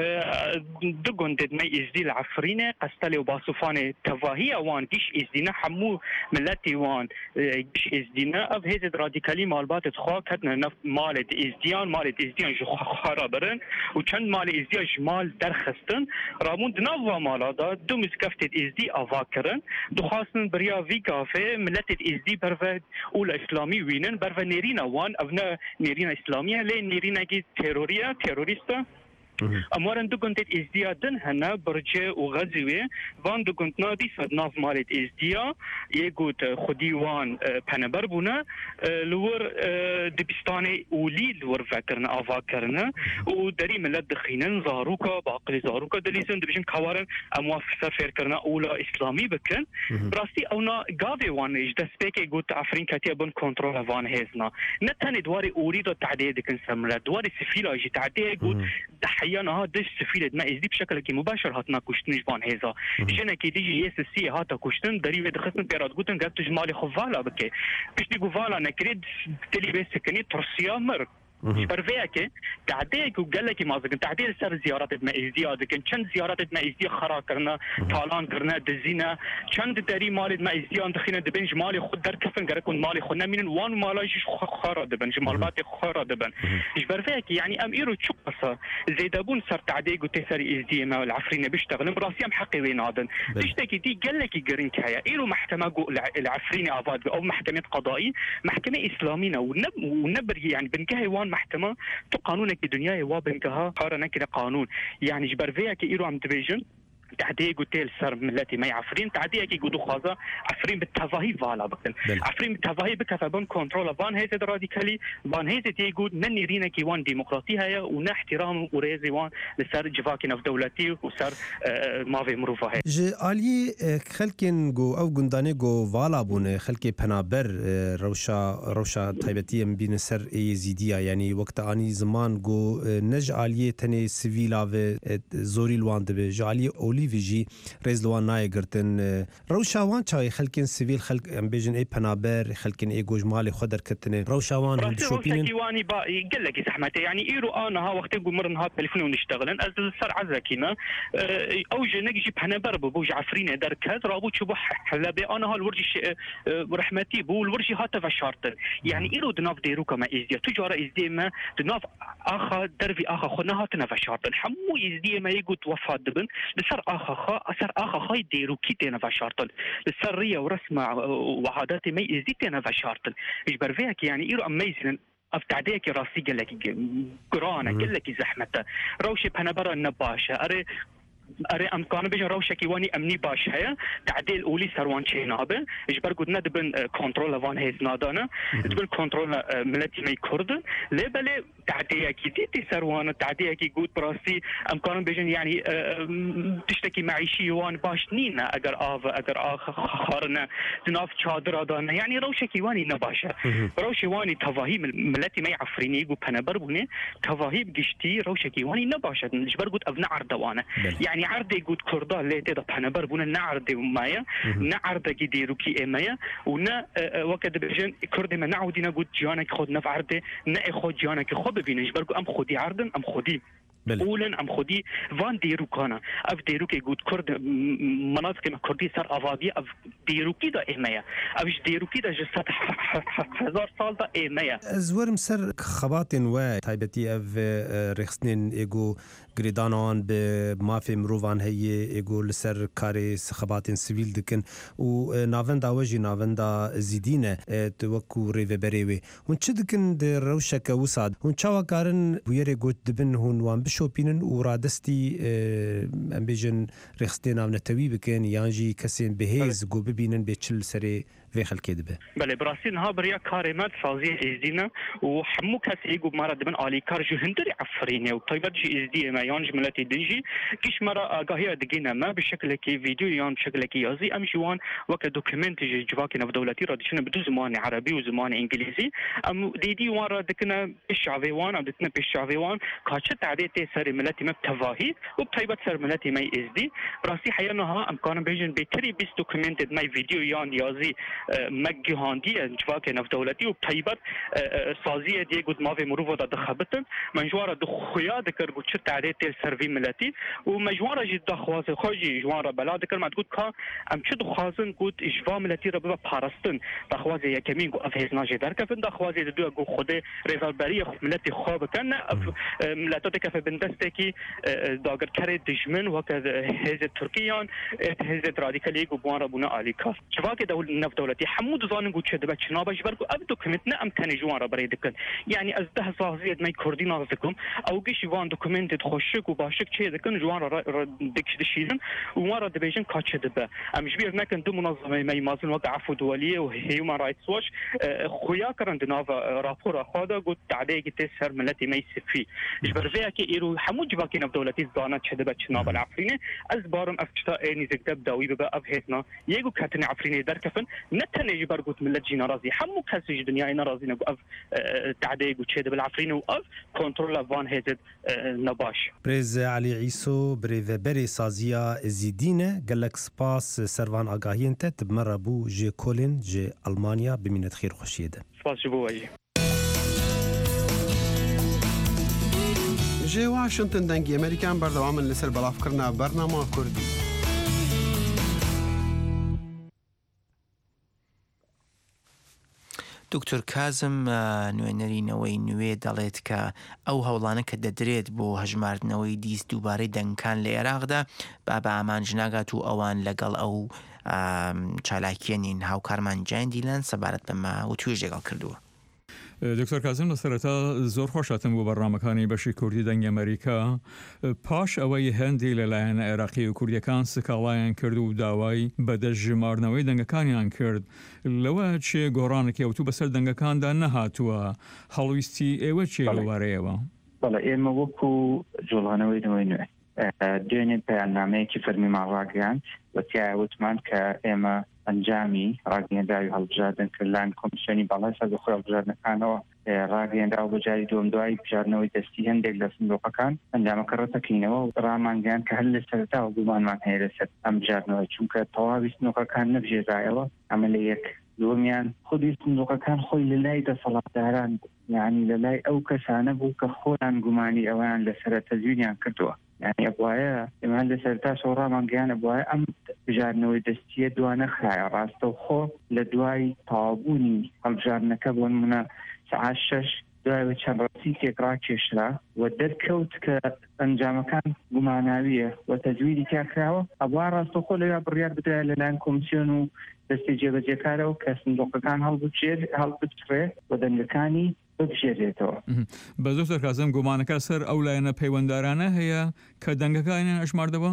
K: دو گندد ما از دی العفرینه قستلی و باصفان تواهی اوان گیش ازدینا حمو ملتی وان گیش ازدینا اف هزد رادیکالی مالبات تخوا کتنا نف مالت ازدیان جو خرابرن و چند مال ازدیان جمال درخستن رامون دناوا مالا دا دو مسکفتت ازدی آوا کرن دو خواستن بریا وی کافه ملتت ازدی برو اول اسلامی وینن برو نیرین وان اونا نیرین اسلامیه لی نیرین اگی تروریستا اموارن دو گنتت ازدیادن هنه برجه و غزوه وان دو گنت نادی صدناف مالت ازدیا یه گوت خودی وان پنبر بونه لور دبستان اولی لور فکرن آوا کرنه و داری ملت دخینن زاروکا باقل زاروکا دلیزن دبیشن کوارن امواف سفر کرنه اولا اسلامی بکن براستی اونا گاوی وان اجدست بکی گوت افرین کتی بون کنترول وان هزنا نتنی دواری اولی دو تعدیه کن سملت دواری سفیلا اجی تعدیه گوت ها دش سفيلة ما ازدي بشكل كي مباشر هاتنا كشتن جبان هذا جنا كي تيجي يس سي هاتا كشتن دري ود خصن بيراد قوتن قبت جمالي خفالا بكي كشتي قفالا نكريد تلي بس كني ترسيا مر برفيك تعديك وقال لك ما زكن تعديل سر زيارات ما زياده كان چند زيارات ما زي خرا کرنا تالان کرنا دزينا چند داري مال ما زيان دخينا دبنج مالي خود در كفن قركون مالي خدنا من وان مالاش خرا دبنج مالبات خرا دبن ايش برفيك يعني اميرو تشقصه زيدابون سر تعديك وتسري دي ما العفرين بيشتغل براسيام حقي وين هذا تشتكي دي قال لك قرين كايا ايرو محكمه العفرين افاد او محكمه قضائي محكمه اسلاميه ونبر يعني بنكهي محكمة تو قانونك الدنيا وابنكها قارنا كده قانون يعني جبر فيها كيرو عم ديفيجن تعديه قتيل سر ملتي ما يعفرين تعديه كي قدو خازا عفرين بالتفاهي فالا بكن عفرين بالتفاهي بكفبن كنترول فان هيز راديكالي فان هيز تيجود ننيرينا كي وان ديمقراطي هيا ونا احترام وريزي وان لسر جفاكين في دولتي وسر مافي مروفا هي
J: جي آلي خلكين جو او گنداني جو فالا بون خلكي پنابر روشا تايبتي ام بين سر يزيديا يعني وقت اني زمان جو نج آلي تني سيفيلا و زوري لوان دبي جالي ویژی رزلوان نایگرتن روشاوان چای خلکن سیویل خلک ام بیجن ای پنابر خلکن ای گوجمال خدر کتنه روشاوان هم شوپینن
K: روشاوانی با قال لك زحمته يعني ايرو انا ها وقت نقول مرن ها تليفون ونشتغلن از سر عزكينا اوج نجي پنابر بوج عفرين در كز رابو چبو حلبي انا ها الورجي رحمتي بو الورجي ها تفشارتن يعني ايرو دناف ديرو كما ازدي تجاره ازدي ما دناف اخا درفي اخا خنا ها تنفشارتن حمو ازدي ما يقول وفات دبن لسر اخا خاي ديرو كيتنا فشارتل السريه ورسمه وعادات ما يزيتنا فشارتل اجبر فيك يعني ايرو اميزن افتعديك راسي قال لك قرانا قال لك زحمته روشي بنبره النباشه اري امكان بيجن روشكي واني امني باش هيا تعديل اولي سروان شينابه اجبر قدنا دبن كنترول فان هيز نادانا دبن كنترول ملتي مي كرد لبل تعديكي تي سروان تعديكي قود براسي امكان بيجن يعني تشتكي معيشي وان باش نينا اگر خارنا تناف چادر دانا يعني روشكي واني نباشه روشي واني تفاهيم ملتي مي عفريني قو بنبر بني تفاهيم قشتي روشكي واني نباشه اجبر قد ابنا عردوانا يعني عرضي قد كردا اللي تدا بحنبر بونا نعرضي مايا نعرضي كيديرو كي مايا ونا وكد بجن كردي ما نعودينا قد جانك خدنا في عرضي نا خد جانك خب بينج بركو ام خدي عرضن ام خدي اولا ام خدي فان ديرو كانا اف ديرو كي قد كرد مناطق ما كردي صار افادي اف ديرو كده مايا افش ديرو كده جسات 1000 سال دا مايا
J: زورم سر خباتن و تايبتي اف رخصنين ايجو گریدانان به مافی مروان هی ایگو لسر کاری خباتین سیویل دکن و ناوندا وجی ناوندا زیدینه توکو ریو بریوی هون چه دکن در روشک وساد هون چاوا کارن بویره گوت دبن هون وان بشوپینن و رادستی ام بیجن رخصتین آم نتوی بکن یانجی کسین بهیز گو ببینن به چل سری في خلكي دبه
K: بله براسين ها بريا كاريمات صازيه ازدينا وحمو كاس ايغو مرة دبن آلي كارجو هندري عفريني وطيبت جي ازدي ما يانج ملتي دنجي كيش مرة آقاهي دقينا ما بشكل كي فيديو يان بشكل كي يازي ام جوان وكا دوكيمنت جي جواكينا في دولتي رادشنا بدو زمان عربي وزمان انجليزي ام ديدي وان دكنا بالشعبي وان ام دتنا بالشعبي وان كاتشت عديتي سر ملتي ما بتفاهي وبطيبت سر ملتي ما ازدي براسي حيانا ها امكان بيجن بيتري بيس دوكيمنتد ماي فيديو يان يازي مجهاندی جواک نفت دولتی و پیبت سازی دیگه گود ماوی مروفه داد خبتن منجوار دخویا دکر گود چه تعداد تل سروی ملتی و مجوار جد دخواز خواجی جوار بلا دکر مد گود که ام چه دخوازن گود اجوا ملتی را ببا پارستن دخواز یکمین گود افهز ناجی در کفن دخواز دو گود خود ریزالبری ملتی خواب کن ملتات کف بندسته کی داگر کرد دشمن وکد هز ترکیان هز رادیکالی گود بوان را بنا آلیکاس جواک دول نفت دولتی حمود زانن گوشه دبا چنابش برگو اب دوکمنت نه ام تنی جوان را برای دکن یعنی از ده سازیت می کردی نازکم او گیش وان دوکمنت خوشک و باشک چه دکن جوان را دکش دشیدن و ما را دبیجن کاچ دبا ام جبیر نکن دو منظمه می مازن وقع عفو دولیه و هیومن رایتس واچ خویا کرن دناف راپور خدا گفت تعدیه کی تسر ملتی می سفی جبر ویا کی ایرو حمود جواکی نف دولتی زانت چه دبا چناب العفرینه از بارم افتا اینی زکتب داوی ببا اب هتنا یگو کتن عفرینه در کفن نتني برقوت ملت جينا رازي حمو كاسج دنيا انا رازي نقف تعديق وتشيد بالعفرين وقف كنترول فان هيزد نباش
J: بريز علي عيسو بريف بري سازيا زيدينه قالك سباس سرفان اغاهين تت مربو جي كولين جي المانيا بمينة خير خوشيده
K: سباس جبوي
L: جێ واشنتن دەنگی ئەمریکان بەردەوامن لەسەر بەڵافکردنا بەرنامە کوردی.
A: دکتۆر کازم نوێنەرینەوەی نوێ دەڵێت کە ئەو هەوڵانە کە دەدرێت بۆ هەژماردنەوەی دیست دووبارەی دەنگکان لە عێراقدا بە ئامانج ناگات و ئەوان لەگەڵ ئەو چالاکیێنین هاوکارمان جان دیلان سەبارەت بەمە و توێژ لەگەڵ کردووە.
M: دکتۆر کازم لە سەرەتا زۆر خۆشاتم بۆ بەڕامەکانی بەشی کوردی دەنگی ئەمریکا پاش ئەوەی هەندی لەلایەن عێراقی و کوردیەکان سکاڵایان کرد و داوای بەدەستژمارنەوەی دەنگەکانیان کرد لەوە چێ گۆڕانێکی ئەوتوو بەسەر دەنگەکاندا نەهاتووە هەڵویستی ئێوە چێ لەوارەیەوە؟
C: بەڵێ ئێمە وەکو جوڵانەوەی نوێی نوێ دوێنێ پەیامنامەیەکی فەرمیمان ڕاگەیاند وەتیایە وتمان کە ئێمە ئەنجامی ڕاگەیەنداوی هەڵبژاردن کرد لایەن کۆمیسیۆنی باڵای سەربەخۆی هەڵبژاردنەکانەوە ڕاگەیەندراوە بە جاری دوم دوای بژاردنەوەی دەستی هەندێک لە سندوقەکان ئەنجامەکە ڕەتەکەینەوە و ڕامانگەیان کە هەر لە سەرەتاوە گومانمان هەیە لەسەر ئەم بژاردنەوە چونکە تەواوی سندوقەکان نەبژێرایەوە ئەمە لە یەک دووەمیان خودی سندوقەکان خۆی لە لای دەسەڵاتداران یعنی لە لای ئەو کەسانە بوو کە خۆیان گومانی ئەویان لەسەر تەزوینیان کردووە یعنی ئەبوایە ئێمە لە سەرتا ڕامانگەیان ئەبوایە ئەم بژاردنەوەی دەستیە دوانە خایە ڕاستەوخۆ لە دوای تەواوبوونی هەڵبژاردنەکە بۆ نمونە سەعات 6 دوای چەند ڕەسیکێک ڕاکێشرا و دەرکەوت کە ئەنجامەکان گوماناویە و تەزویری تیاکراوە ئەبوا ڕاستەوخۆ لەوێ بڕیار بدرێت لەلایەن کۆمیسیۆن و دەستی جێبەجێکارەوە کە سندوقەکان هەڵبچڕێ و دەنگەکانی ببژێرێتەوە.
M: بە زۆر کازم گومانەکە سەر ئەو لایەنە پەیوەنددارانە هەیە کە دەنگەکانیان ئەژماردەوە؟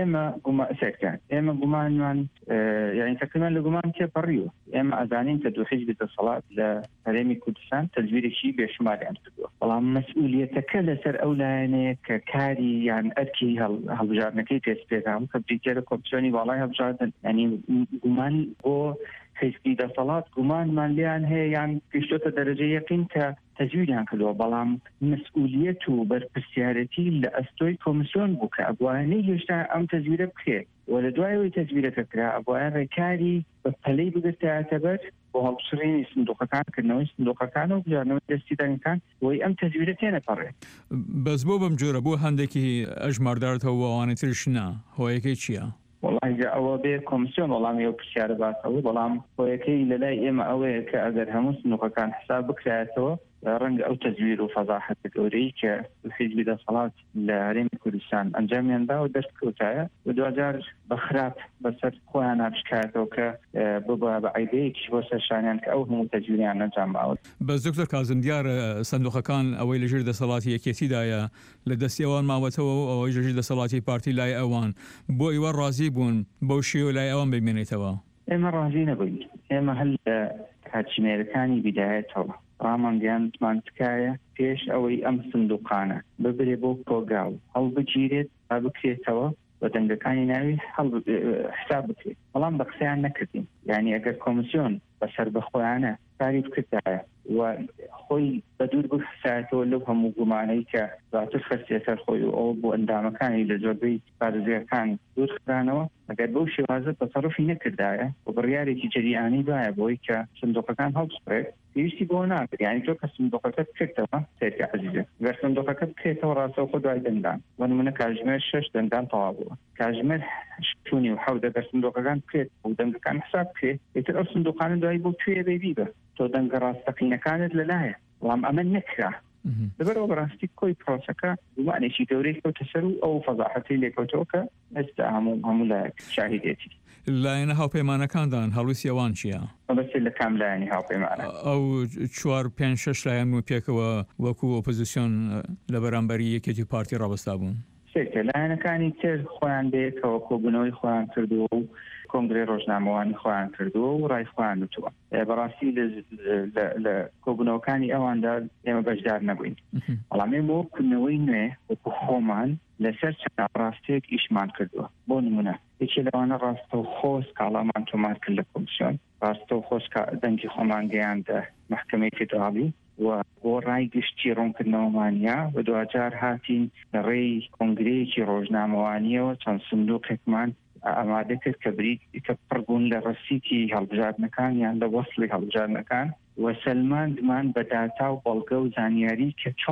C: ئێمە گومانمان یعنی تقریبان لە گومان تێپەڕیوە ئێمە ئەزانین کە دوو حیزب دەسەڵات لە هەرێمی کوردستان تەزویرێکی بێشماریان کردووە بەڵام مەسئولیەتەکە لەسەر ئەو لایەنەیە کە کاری یان ئەرکی هەڵبژاردنەکەی پێسپێدام کە بریتێرە کۆمیسیۆنی باڵای هەڵبژاردن ینی گومان بۆ حیزبی دەسەڵات گومانمان لیان هەیە یان گەیشتۆتە دەرەجەی یەقین کە تەزویریان کردووە بەڵام مەسئولیەت و بەرپرسیارەتی لە ئەستۆی کۆمیسیۆن بوو کە ئەبوایانەی هێشتا ئەم تەزویرە بکرێت و لە دوایەوەی تەزویرەکە کرا ئەبوایان ڕێکاری بە پەلەی بگرتایەتە بەر بۆ هەڵبژێردنی سندوقەکانکردنەوەی سندوقەکان و بژاردنەوەی دەستی دەنگەکان وی ئەم تەزویرە تێنەپەڕێت.
M: بەس بۆ بەم جۆرە بۆ هەندێکی ئەژماردارەوە ئەوانەی ترش نا هۆیەکەی چییە؟
C: والله ئەوە بێ کۆمیسیۆن وەڵامی ئەو پرسیارە باسەوە بەڵام خۆیەکەی لەلای ئێمە ئەوەیە کە ئەگەر هەموو سندوقەکان حساب بکرایەتەوە ڕەنگە ئەو تەزویر و فەزاحەتە گەورەی کە حیزبی دەسەڵات لە هەرێمی کوردستان ئەنجامیاندا و دەستکەوتایە و دوجار بە خراپ بەسەر خۆیان نابشکایەتەوە کە ببە بە عیبەیەکیش بۆ سەرشانیان کە ئەو هەموو تەزویریان نەنجام باوە.
M: بەس دکتۆر کازم دیارە سندوقەکان ئەوەی لەژێر دەسەڵاتی یەکێتیدایە لە دەستی ئەوان ماوەتەوە و ئەوەی لەژێر دەسەڵاتی پارتی لای ئەوان بۆ ئێوە ڕازی بوون بەو شێوە لای ئەوان بمێنێتەوە؟
C: ئێمە ڕازی نەبووین ئێمە هەل لە کاتژمێرەکانی بیدایەتەوە ڕامانگەیانمان تکایە پێش ئەوەی ئەم سندوقانە ببرێ بۆ کۆگاو هەڵبگیرێت تا بکرێتەوە بە دەنگەکانی ناوی حساب بکرێت بەڵام بە قسەیان نەکردین یعنی ئەگەر کۆمیسیۆن بەسەر بەخۆیانە کاری بکردایە و خۆی بە دوور بخسایەتەوە لەو هەموو گومانەی کە زیاتر خەرسێتەر خۆی و ئەو بۆ ئەندامەکانی لە زۆربەی پارێزگاکان دوور خرانەوە ئەگەر بەو شێوازە بەسەڕفی نەکردایە و بڕیارێکی جەریانی وایە بۆی کە سندوقەکان هەڵبژێڕێت پێویستی بۆ ناکرد یعنی تۆ کە سندوقەکە بکردەوە سێرکە عەزیزە گەر سندوقەکە بکرێتەوە ڕاستەوخۆ دوای دەنگدان بۆ نمونە کاتژمێر 6 دەنگدان تەواو بووە کاتژمێر 8 و 7 دەگەر سندوقەکان بکرێت و دەنگەکان حساب بکرێت ئیتر ئەو سندوقانە دوای بۆ کوێ بێبیبە تۆ دەنگە ڕاستەقینەکانت لەلایە بەڵام ئەمە نەکرا لەبەرەوە بەڕاستی کۆی پرۆسەکە گومانێکی گەورەی کەوتە سەر و ئەو فەزاحەتی لێکەوتەوە کە ئێستا هەموو لایەک شاهیدێتی.
M: لایەنە هاوپەیمانەکاندان هەڵویستی ئەوان چییە؟
C: بەس لە کام لایەنی هاوپەیمانە
M: ئەو 4-5-6 لایەن و پێکەوە وەکو ئۆپۆزیسیۆن لە بەرامبەری یەکێتی پارتی ڕابەستا بوون.
C: سێکە لایەنەکانی تر خۆیان بێتەوە کۆبوونەوەی خۆیان کردووە و کۆنگرێ ڕۆژنامەوانی خۆیان کردووە و ڕای خۆیان وتووە بەڕاستی لە کۆبوونەوەکانی ئەواندا ئێمە بەشدار نەبووین بەڵام ئێمە وەکوونەوەی نوێ وەکو خۆمان لەسەر چەند ڕاستەیەک ئیشمان کردووە بۆ نمونە یەکێ لەوانە ڕاستەوخۆ سکاڵامان تۆمار کرد لە کۆمیسیۆن ڕاستەوخۆ دەنگی خۆمان گەیاندە مەحکەمەی فیدراڵی و بۆ ڕای گشتی ڕوونکردنەوەمانیا و دوجار هاتین لە ڕێی کۆنگرەیەکی ڕۆژنامەوانیەوە چەند سندوقێکمان ئامادە کرد کە بریت کە پڕبوون لە ڕسیتی هەڵبژاردنەکان یان لە وەسڵی هەڵبژاردنەکان و سەلماندمان بە داتا و بەڵگە و زانیاری کە چۆن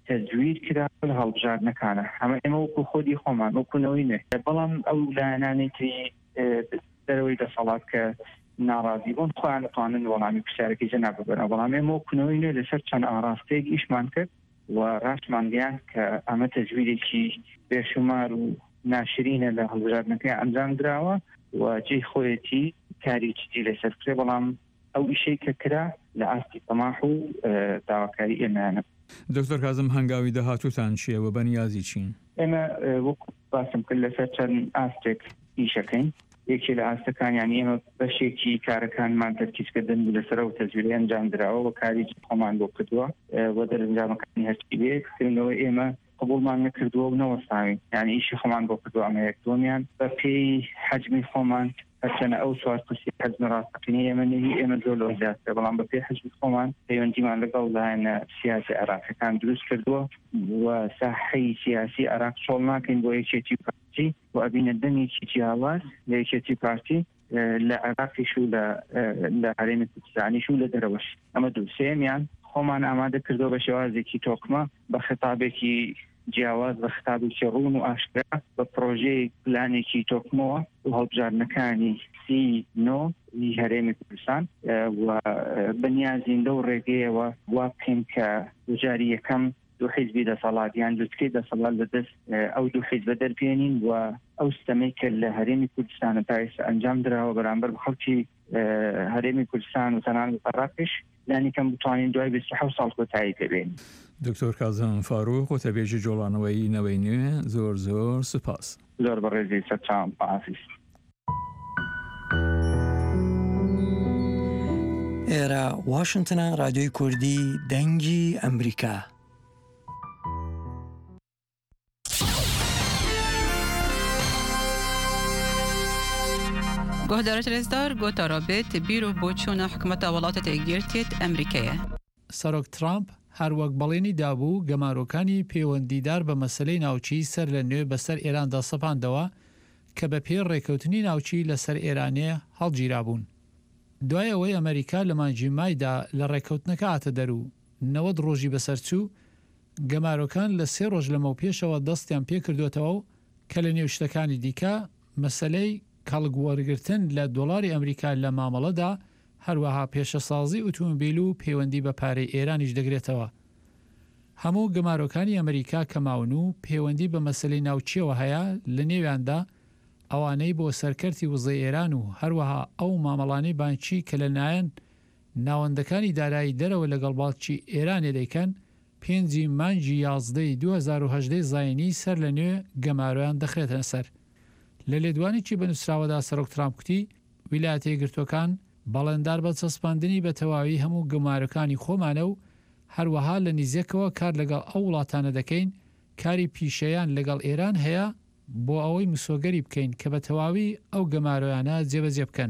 C: تەزویر کرا لە هەڵبژاردنەکانە ئەمە ئێمە وەکو خۆدی خۆمان وەکوونەوەی نوێ بەڵام ئەو لایەنانی تری دەرەوەی دەسەڵات کە ناڕازی بۆن خۆیان دەتوانن وەڵامی پرسیارەکەی جەناب ببەرن بەڵام ئێمە وەکوونەوەی نوێ لەسەر چەند ئاراستەیەک ئیشمان کرد و ڕاستمان گەیاند کە ئەمە تەزویرێکی بێشومار و ناشرینە لە هەڵبژاردنەکەی ئەنجام درراوە و جێی خۆیەتی کاری جدی لەسەر کرێ بەڵام ئەو ئیشەی کە کرا لە ئاستی تەماح و داواکاری ئێمەیانە.
M: دکتۆر کازم هەنگاوی داهاتووتان چییە و بەنیازی چین؟
C: ئێمە وەکو باسم کرد لەسەر چەند ئاستێک ئیشەکەین یەکی لە ئاستەکان یانی ئێمە بەشێکی کارەکانمان تەرکیزکردن لەسەر و تەزویری ئەنجام درراوە و کاری خۆمان بۆ کردووە و دەرەنجامەکانی هەرچی بێکردنەوە ئێمە قبولمان نەکردووە و نەوەستاوین یعنی ئیشی خۆمان بۆ کردووە ئەمە یەک دۆمیان بە پێی حەجمی خۆمان هەرچەنە ئەو چوار پرسی حەجم ڕاستەقینی ئێمە نەوی ئێمە زۆر لەوە زیاترە بەڵام بە پێی حەجمی خۆمان پەیوەندیمان لەگەڵ لایەنە سیاسی عێراقیەکان دروست کردووە و ساحەی سیاسی عێراق چۆڵ ناکەین بۆ یەکێتی پارتی و ئەبینە دەمێکی جیاواز لە یەکێتی پارتی لە عێراقیش و لە هەرێمی کوردستانیش و لە دەرەوەش ئەمە دوو سێمیان خۆمان ئامادە کردەوە بە شێوازێکی تۆکمە بە خطابێکی جیاواز بە خطابێکی ڕوون و ئاشکرا بە پرۆژەی پلانێکی تۆکمەوە و هەڵبژاردنەکانی سینۆ هەرێمی کوردستان و بەنیازین لەو ڕێگەیەوە وا بکەین کە وجاری یەکەم دوو حیزبی دەسەڵاتیان لوتکەی دەسەڵات لەدەست ئەو دوو حیزبە دەربێنین و ئەو ستەمەی کە لە هەرێمی کوردستانە تا ئێستا ئەنجام درراوە بەرامبەر بە خەڵکی هەرێمی کوردستان و تەنانەت عێراقیش لانی کەم بتوانین دوای 27 ساڵ کۆتایی پێبێن.
M: دکتۆر کازم فاروق وتەبێژی جۆڵانەوەی نەوەی نوێ زۆر زۆر سوپاس.
C: زۆر بەڕێزی سەرچاوم پاسیس.
H: ئێرە واشنگتنە رادیۆی کوردی دەنگی ئەمریکا.
N: گۆهدارە رێزدار گۆتا رابێت بیر و بۆچوونە حکومەتە وڵاتە تێگیرتێت ئەمریکایە.
O: سەرۆک ترامپ هەروەک بەڵێنی دابوو گەمارۆکانی پەیوەندیدار بە مەسلەی ناوچی سەر لە نوێ بەسەر ئێراندا سەپاندەوە کە بە پێ ڕێکەوتنی ناوچی لەسەر ئێرانەیە هەڵگیرابوون. دوای ئەوەی ئەمریکا لە مانجی مایدا لە ڕێکەوتنەکە هاتە دەرو 90 ڕۆژی بەسەرچوو گەمارۆکان لە 3 ڕۆژ لەمەو پێشەوە دەستیان پێ کردوێتەوە و کە لە نێو شتەکانی دیکە مەسلەی کەڵگوەرگرتن لە دۆڵاری ئەمریکا لە مامەڵەدا هەروەها پێشەسازی ئۆتۆمۆبیل و پەیوەندی بە پارەی ئێرانیش دەگرێتەوە. هەموو گەمارۆکانی ئەمریکا کەماون و پەیوەندی بە مەسلەی ناوچیەوە هەیە لە نێویاندا ئەوانەی بۆ سەرکەرتی وزەی ئێران و هەروەها ئەو مامەڵانەی بانکی کە لەلایەن ناوەندەکانی دارایی دەرەوە لەگەڵ باڵکی ئێرانێ دەیکەن 5 مانجی 11 2010 زاینی سەر لە نوێ گەمارۆیان دەخرێتە سەر. لە لێدوانێکی بەنووسراوەدا سەرۆک ترامپ کوتی ویلایەتە یەکگرتووەکان بەڵێندار بە چەسپاندنی بە تەواوی هەموو گەمارەکانی خۆمانە و هەروەها لە نزیکەوە کار لەگەڵ ئەو وڵاتانە دەکەین کاری پیشەیان لەگەڵ ئێران هەیە بۆ ئەوەی مسۆگەری بکەین کە بە تەواوی ئەو گەمارۆیانە جێبەجێ بکەن.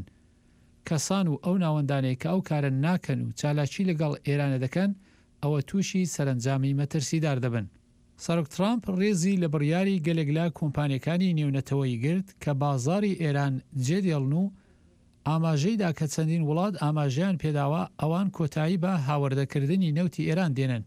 O: کەسان و ئەو ناوەندانەی کە ئەو کارە ناکەن و چالاکی لەگەڵ ئێرانە دەکەن ئەوە تووشی سەرنجامی مەترسیدار دەبن. سەرۆک ترامپ ڕێزی لە بڕیاری گەلێک لە کۆمپانیەکانی نێونەتەوەی گرت کە بازاری ئێران جێدێڵن و ئاماژەیدا کە چەندین وڵات ئاماژیان پێداوە ئەوان کۆتایی بە هاوردەکردنی نەوتی ئێران دێنن.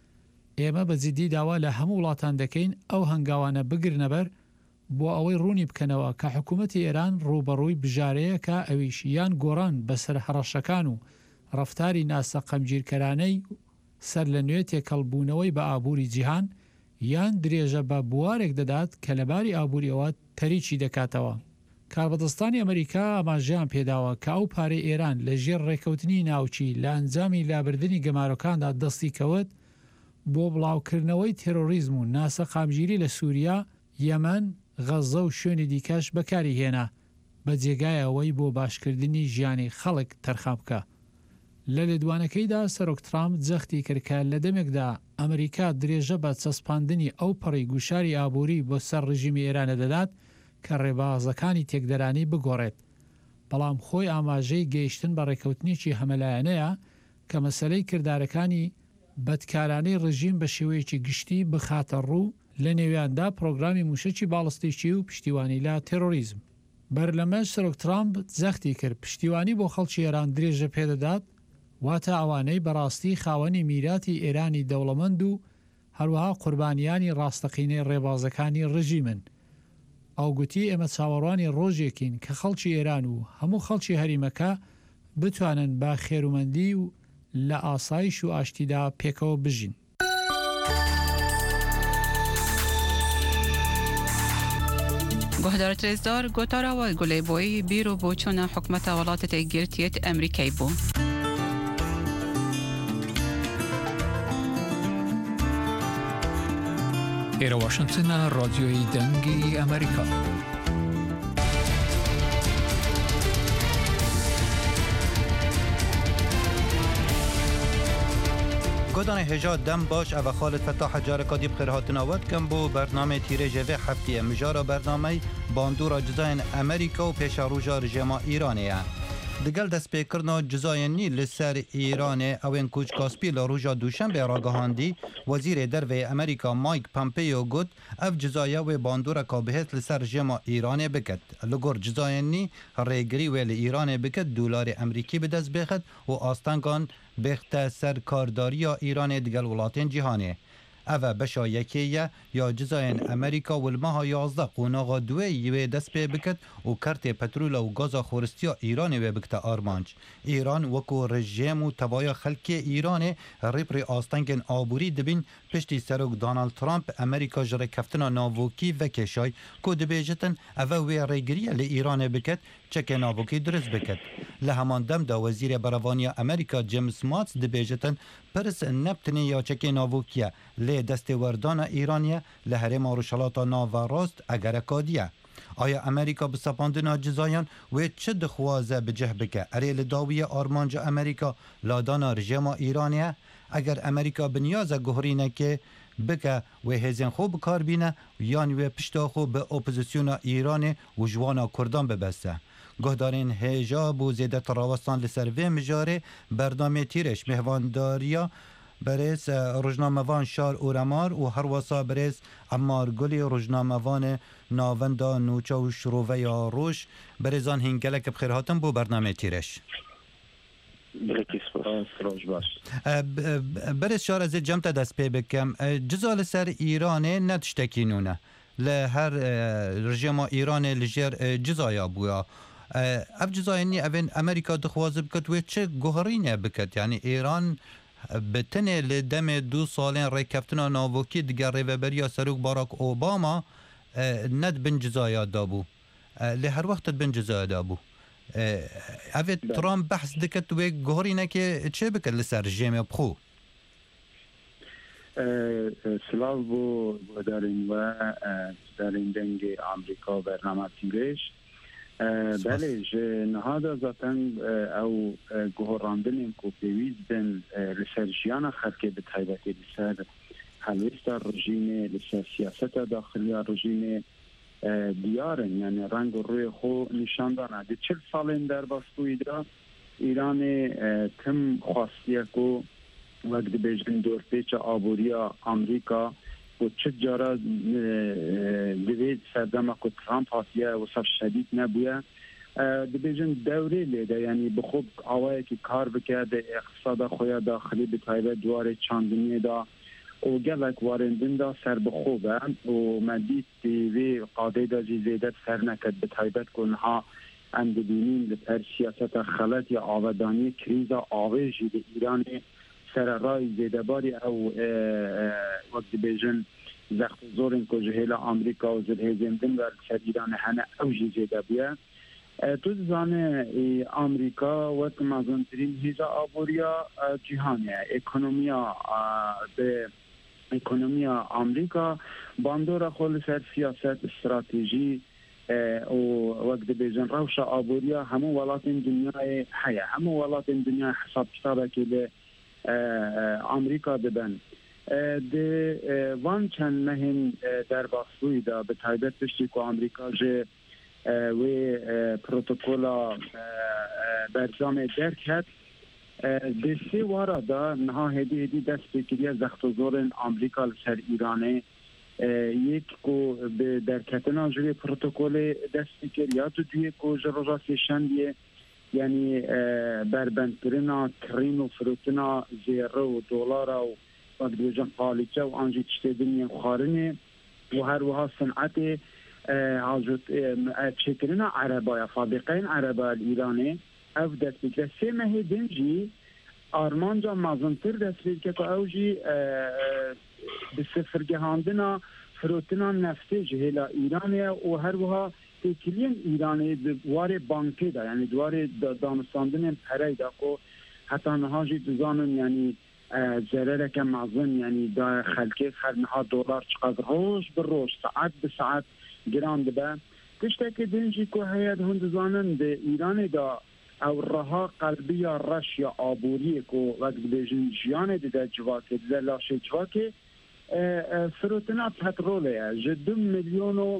O: ئێمە بە جددی داوا لە هەموو وڵاتان دەکەین ئەو هەنگاوانە بگرنەبەر بۆ ئەوەی ڕوونی بکەنەوە کە حکوومەتی ئێران ڕوبەڕووی بژارەیە کە ئەویش یان گۆڕان بەسەر هەڕەشەکان و ڕەفتاری ناسە قەمگیرکەرانەی سەر لە نوێ تێکەڵبوونەوەی بە ئابووری جیهان یان درێژە بە بوارێک دەدات کە لەباری ئابووریەوە تەریکی دەکاتەوە. کاربەدەستانی ئەمریکا ئاماژیان پێداوە کە ئەو پارەی ئێران لە ژێر ڕێکەوتنی ناوچی لە ئەنجامی لابردنی گەمارۆکاندا دەستی کەوت بۆ بڵاوکردنەوەی تێرۆریزم و ناسە قامگیری لە سووریا، یەمەن، غەزە و شوێنی دیکەش بەکاری هێنا بە جێگایەوەی بۆ باشکردنی ژیانی خەڵک تەرخان بکە. لە لێدوانەکەیدا سەرۆک ترامپ جەختی کردکە لە دەمێکدا ئەمریکا درێژە بە چەسپاندنی ئەو پەڕی گوشاری ئابووری بۆ سەر ڕژیمی ئێرانە دەدات کە ڕێبازەکانی تێکدەرانی بگۆڕێت. بەڵام خۆی ئاماژەی گەیشتن بە ڕێکەوتنیی هەمەلایەنەیە کە مەسەلەی کردارەکانی بەدکارانەی ڕژیم بە شێوەیەکی گشتی بخاتە ڕوو لە نێویاندا پرۆگرامی موشەکی باڵستێکی و پشتیوانی لە تێرۆریزم. بەرلەمەش سەرۆک ترامپ جەختی کرد پشتیوانی بۆ خەڵکی ئێران درێژە پێدەدات واتە ئەوانەی بەڕاستی خاوەنی میراتی ئێرانی دەوڵەمەند و هەروەها قوربانیانی ڕاستەقینەی ڕێبازەکانی ڕژیمن. ئەو گوتی ئێمە چاوەڕوانی ڕۆژێکین کە خەڵکی ئێران و هەموو خەڵکی هەریمەکە بتوانن با خێرومەندی و لە ئاسایش و ئاشتیدا پێکەوە بژین.
N: گهدار ترزدار گوتارا و گلی بوی بیرو بوچون حکمت ولایت تگیرتیت امریکایی بو.
P: ایرا واشنگتن رادیوی دنگی امریکا.
I: گودان هجا دم باش او خالد فتاح جارکادی بخیرهاتن آورد کم بو برنامه تیره جوه هفتی مجارا برنامه باندورا جزاین امریکا و پیش روژا رژیما ایرانیه. دگل دست پیکرنا جزاینی لسر ایران اوین کوچ کاسپی لروژا دوشنبه راگهاندی وزیر دروی امریکا مایک پامپیو گوت اف جزایه و باندورا کابهت لسر رژیما ایران بکد. لگور جزاینی ریگری و ایران بکد دلار امریکی به دست بخد و آستانگان بخت سرکارداری ایران دگل ولاتین جهانه. اوه بشا یکیه یا جزاین امریکا و الماها 11 قوناغا دوی یوی دست پی بکد و کرت پترول و گازا خورستیا ایران وی بکت آرمانج. ایران وکو رژیم و تبایا خلکی ایران ریپری آستنگن آبوری دبین پشتی سروک دانالد ترامپ امریکا جره کفتنا ناووکی و کشای که دبیجتن اوه وی ریگریه لی ایران بکد چک ناووکی درست بکد. لهمان دم دا وزیر بروانی امریکا جیمز ماتس دبیجتن پرس نبتنی یا چک ناووکیه لی دست وردان ایرانیه لحرم آروشالاتا ناو راست اگر کادیه. آیا امریکا به سپاندن جزایان و چه دخوازه بجه بکه اریل داوی آرمانج امریکا لادانا رژیم ایرانیه؟ اگر امریکا بنیازه گهرینه که بکه و هزین خوب کار بینه یعنی و پشتا خوب به اپوزیسیون ایران و جوانا کردان ببسته. گهدارین هجاب و زیده تراوستان لسروی مجاره برنامه تیرش مهوانداریا برز روزنامه‌وان شار اورمار و هر واسا برز عمار گلی روزنامه‌وان ناوندا نوچه و شروع یا روش برزان هنگلک بخیرهاتم بو برنامه تیرش. برز شار از جمت دست پی بکم جزال سر ایرانه ندشتکینونه لهر رژیم ایران لجر جزایا بویا اف جزاینی اوین امریکا دخوازه بکت و چه گوهرینه بکت یعنی ایران بتنه لدم 2 سالین ریکفتنا ناوکی دیگر ریوبریا سروک باراک اوباما ند بن جزایا دابو لهر وقت بن جزایا دابو اوه ترامپ بحث دکت و گوهرینه که چه بکت لسر رژیم بخو
Q: سلاو بو دارین و دارین دنگ امریکا برنامه تیرش بله نهادا ذاتن او گوهراندن کو پیویزدن لسر جیانا خلقه به تایبتی لسر حلویست رژیم لسر سیاست داخلی رژیم دیارن یعنی رنگ و روی خو نشان دانه دی 40 سالین در باستوی دا ایران تم خواستیه کو وقت بیجن دور پیچ آبوریا امریکا و چه جارا دوید سردمه که ترامپ هاتیه و صف شدید نبویه بیجن دوره لیده یعنی بخوب آوائه که کار بکرده اقتصاد خویا داخلی بتایبه دواره چاندنیه دا و گلک وارندن دا سر بخوبه و مدید دیوی قاده دا زیده سر نکد بتایبت کنها اندبینین لپر سیاست خلط یا آودانی کریز آویجی ده ایران سر رای زیده باری او وقت بیجن زخت زورن که جهیل امریکا و زرهزندن و سر ایران هنه اوجی زیده بیا تو زانه امریکا و تمازنترین هیزا آبوریا جهانه اکنومیا امریکا باندورا خول سر سیاست استراتیجی و وقت بیجن روش آبوریا همو ولات دنیای حیا همو ولات دنیای حساب کتابه که امریکا دبن ده وان چند مهم در باستوی دا به تایبت پشتی که امریکا جه و پروتوکولا برزام درک هد ده 3 وارا دا نها هدی دست بکریه زخت و زورن امریکا لسر ایرانه یک کو به درکتنا جوی پروتوکول دست بکر یا تو دوی کو جروجا سیشندیه یعنی بربند کرنا کرین و فروتنا زیره و دولار و وقت بيجن قالتة وأنجي تشتدني خارني وهروها صنعتي عجوت تشكلنا عربايا فابقين عربايا الإيراني أفدت بك سيما هي دنجي آرمانجا مازنتر دست بك أوجي بسفر جهاندنا فروتنا نفسي جهلا إيرانيا وهروها تكلين إيراني دوار بانكي دا يعني دوار دانستاندن پرای دا کو حتی نهاجی دزانن يعني زرره که معظم يعني دا خلقه خلنها دولار چقدر روش بالروش ساعت بساعت گران دبا تشتاكي دنجي كو هياد هند زانن ده إيران دا او رها قلبي یا رش یا آبوری کو وقت بيجن جيانه ده جواكي ده لاشي جواكي فروتنا پتروله جدو مليونو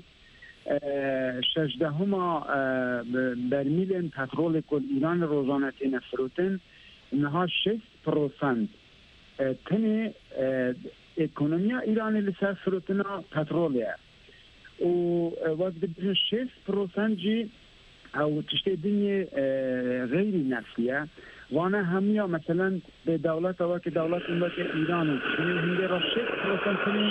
Q: 16 برمیل پترول کل ایران روزانه تین فروتن نها 6% تنه اکونومیا ایران لسر فروتنا پترولیه و وقت بین 6% جی او تشتی دنیا غیری نفسیه وانا همیا مثلا به دولت او که دولت این باید ایران تشتی هنگه را 6% تنه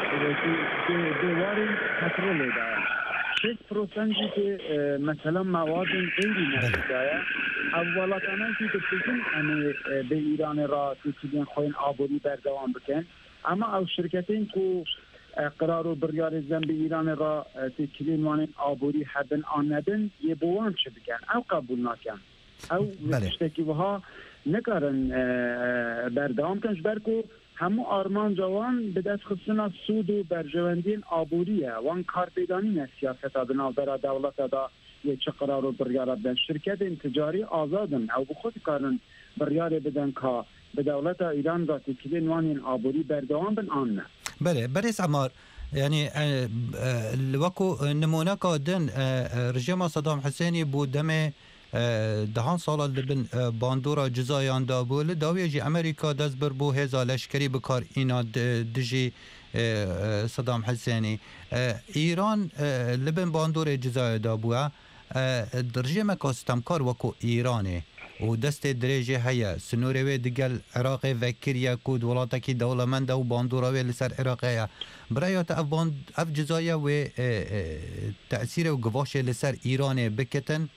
Q: دواری پترولی داره 6% که مثلا مواد غیری نفسیه اولاتانه که بسیدن به ایران را تیچیدین خوین آبوری بردوان بکن اما او شرکتین که قرار و بریار زنب ایران را تیچیدین وانین آبوری حبن آن ندن یه بوان چه بکن او قبول نکن او تشتکی وها نکارن بردوان کنش برکو همو آرمان جوان به دست خصوصا سود و برجواندین آبوریه وان کار پیدانی نه سیاست آدنا برا دولت دا یه چه قرار و بریار بدن شرکت تجاری آزادن او بخود کارن بریار بدن که به دولت ایران را تکلین وانین آبوری بردوان بن آن نه
I: بله بريس عمار يعني الوكو نمونه كادن رژیم صدام حسینی بود دم دهان سال لبن باندورا جزایان دابول داوی جی امریکا دست بر بو هزا لشکری بکار اینا دجی صدام حسینی ایران لبن باندور جزای دابوه رژیم کاستمکار وکو ایرانه و دست درجه هيا سنوروي دقل عراق وكريا كود ولاتكي دولمند و باندوراوي لسر عراقيا برايات اف جزايا و تأثير و قواش لسر ايران بكتن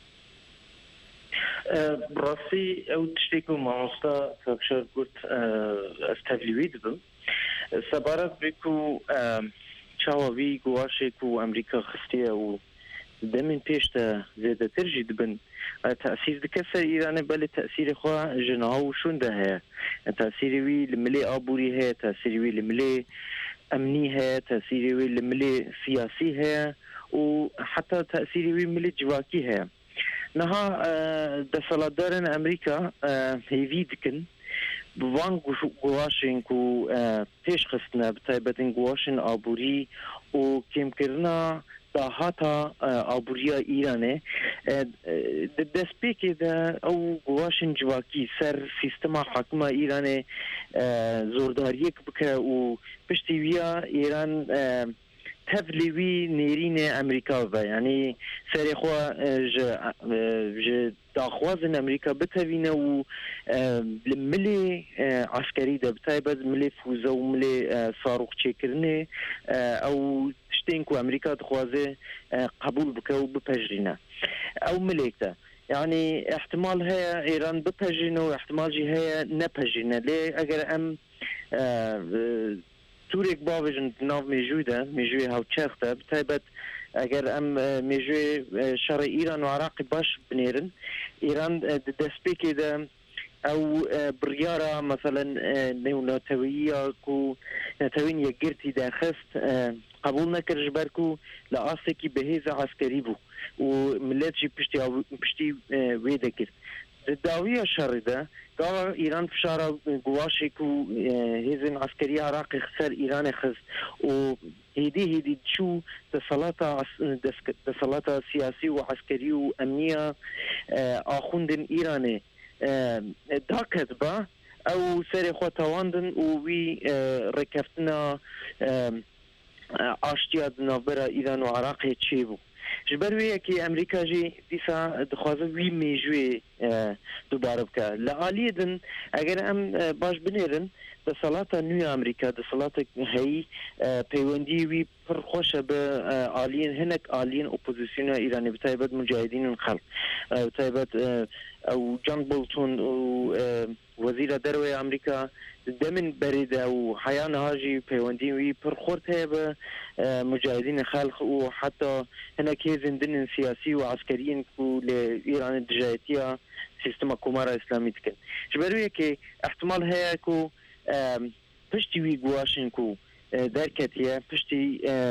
R: براسي او تشتيكو ماموستا فاكشار قلت استفلوي دبم سبارت بكو چاوي قواشي كو امريكا خستيا و دمين بيشتا زيادة ترجي دبن تأثير دكسر إيران بل تأثير خوا جناه وشون ده هي تأثير وي لملي آبوري هي تأثير وي لملي أمني هي تأثير وي لملي سياسي هي وحتى تأثير وي ملي جواكي هي نها دسالدارن أمريكا هيفيدكن بوان قواشن كو پیش خستنا بتایبتن قواشن آبوری و کم کرنا داهاتا آبوریا ایرانه دست پیکی ده او گواشن جواکی سر سیستما حاکمه ایرانه زورداریک بکه و پشتی ویا ایران تفلیوی نيرين امريكا و يعني سري خو ج داخوازن امريكا بتوينه و لملي عسكري ده بتايبز ملي فوزه و ملي صاروخ چيكرنه او تشتينكو امريكا تخوازه قبول بكو بپجرينه او مليكته يعني احتمال هي ايران بپجرينه و احتمال جي هي نپجرينه ليه اگر ام تورك باوجن ناف ميجوده ميجوي هاو تشخته بتايبت اگر ام ميجوي شرع ايران وعراق باش بنيرن ايران دسبيكي ده او برياره مثلا ناتويه كو ناتوين يجرتي ده خست قبول نكرج بركو لاسكي بهيزه عسكري بو وملاتشي بشتي ويدكر الداويه شر ده قال ايران فشار قواشي كو هيزن عسكري عراقي خسر ايران خز و هيدي تشو دسالات سياسي وعسكري وامنيه اخوندن ايراني داكت با او سري خو تواندن وي ركفتنا اشتياد نابرا ايران وعراقي تشيبو جبروي كي امريكا جي ديسا دخوازه وي ميجوي دوباره بك لعاليدن اگر ام باش بنيرن دەسەڵاتە نوێ ئەمریکا دەسەڵاتێک هەیە پەیوەندیوی پڕ خۆشە بە ئالین هەنێک ئالین ئۆپۆزیسیۆنە ئیرانی بتایبەت مجاهدین خەڵق بتایبەت ئەو جان بولتون و وەزیرە دەرەوەی ئەمریکا دەمن بەریدا و حەیان هاژی پەیوەندیوی پڕ خۆرت هەیە بە مجاهدین خەلق و حتا هەنێک هێزن سیاسی و عسکەریین و لە ئیرانی دژایەتیە سیستما کۆمارە ئیسلامی دکن ji ber wê yekê ehtimal heye ku piştî wî guwaşên ku derketiye piştî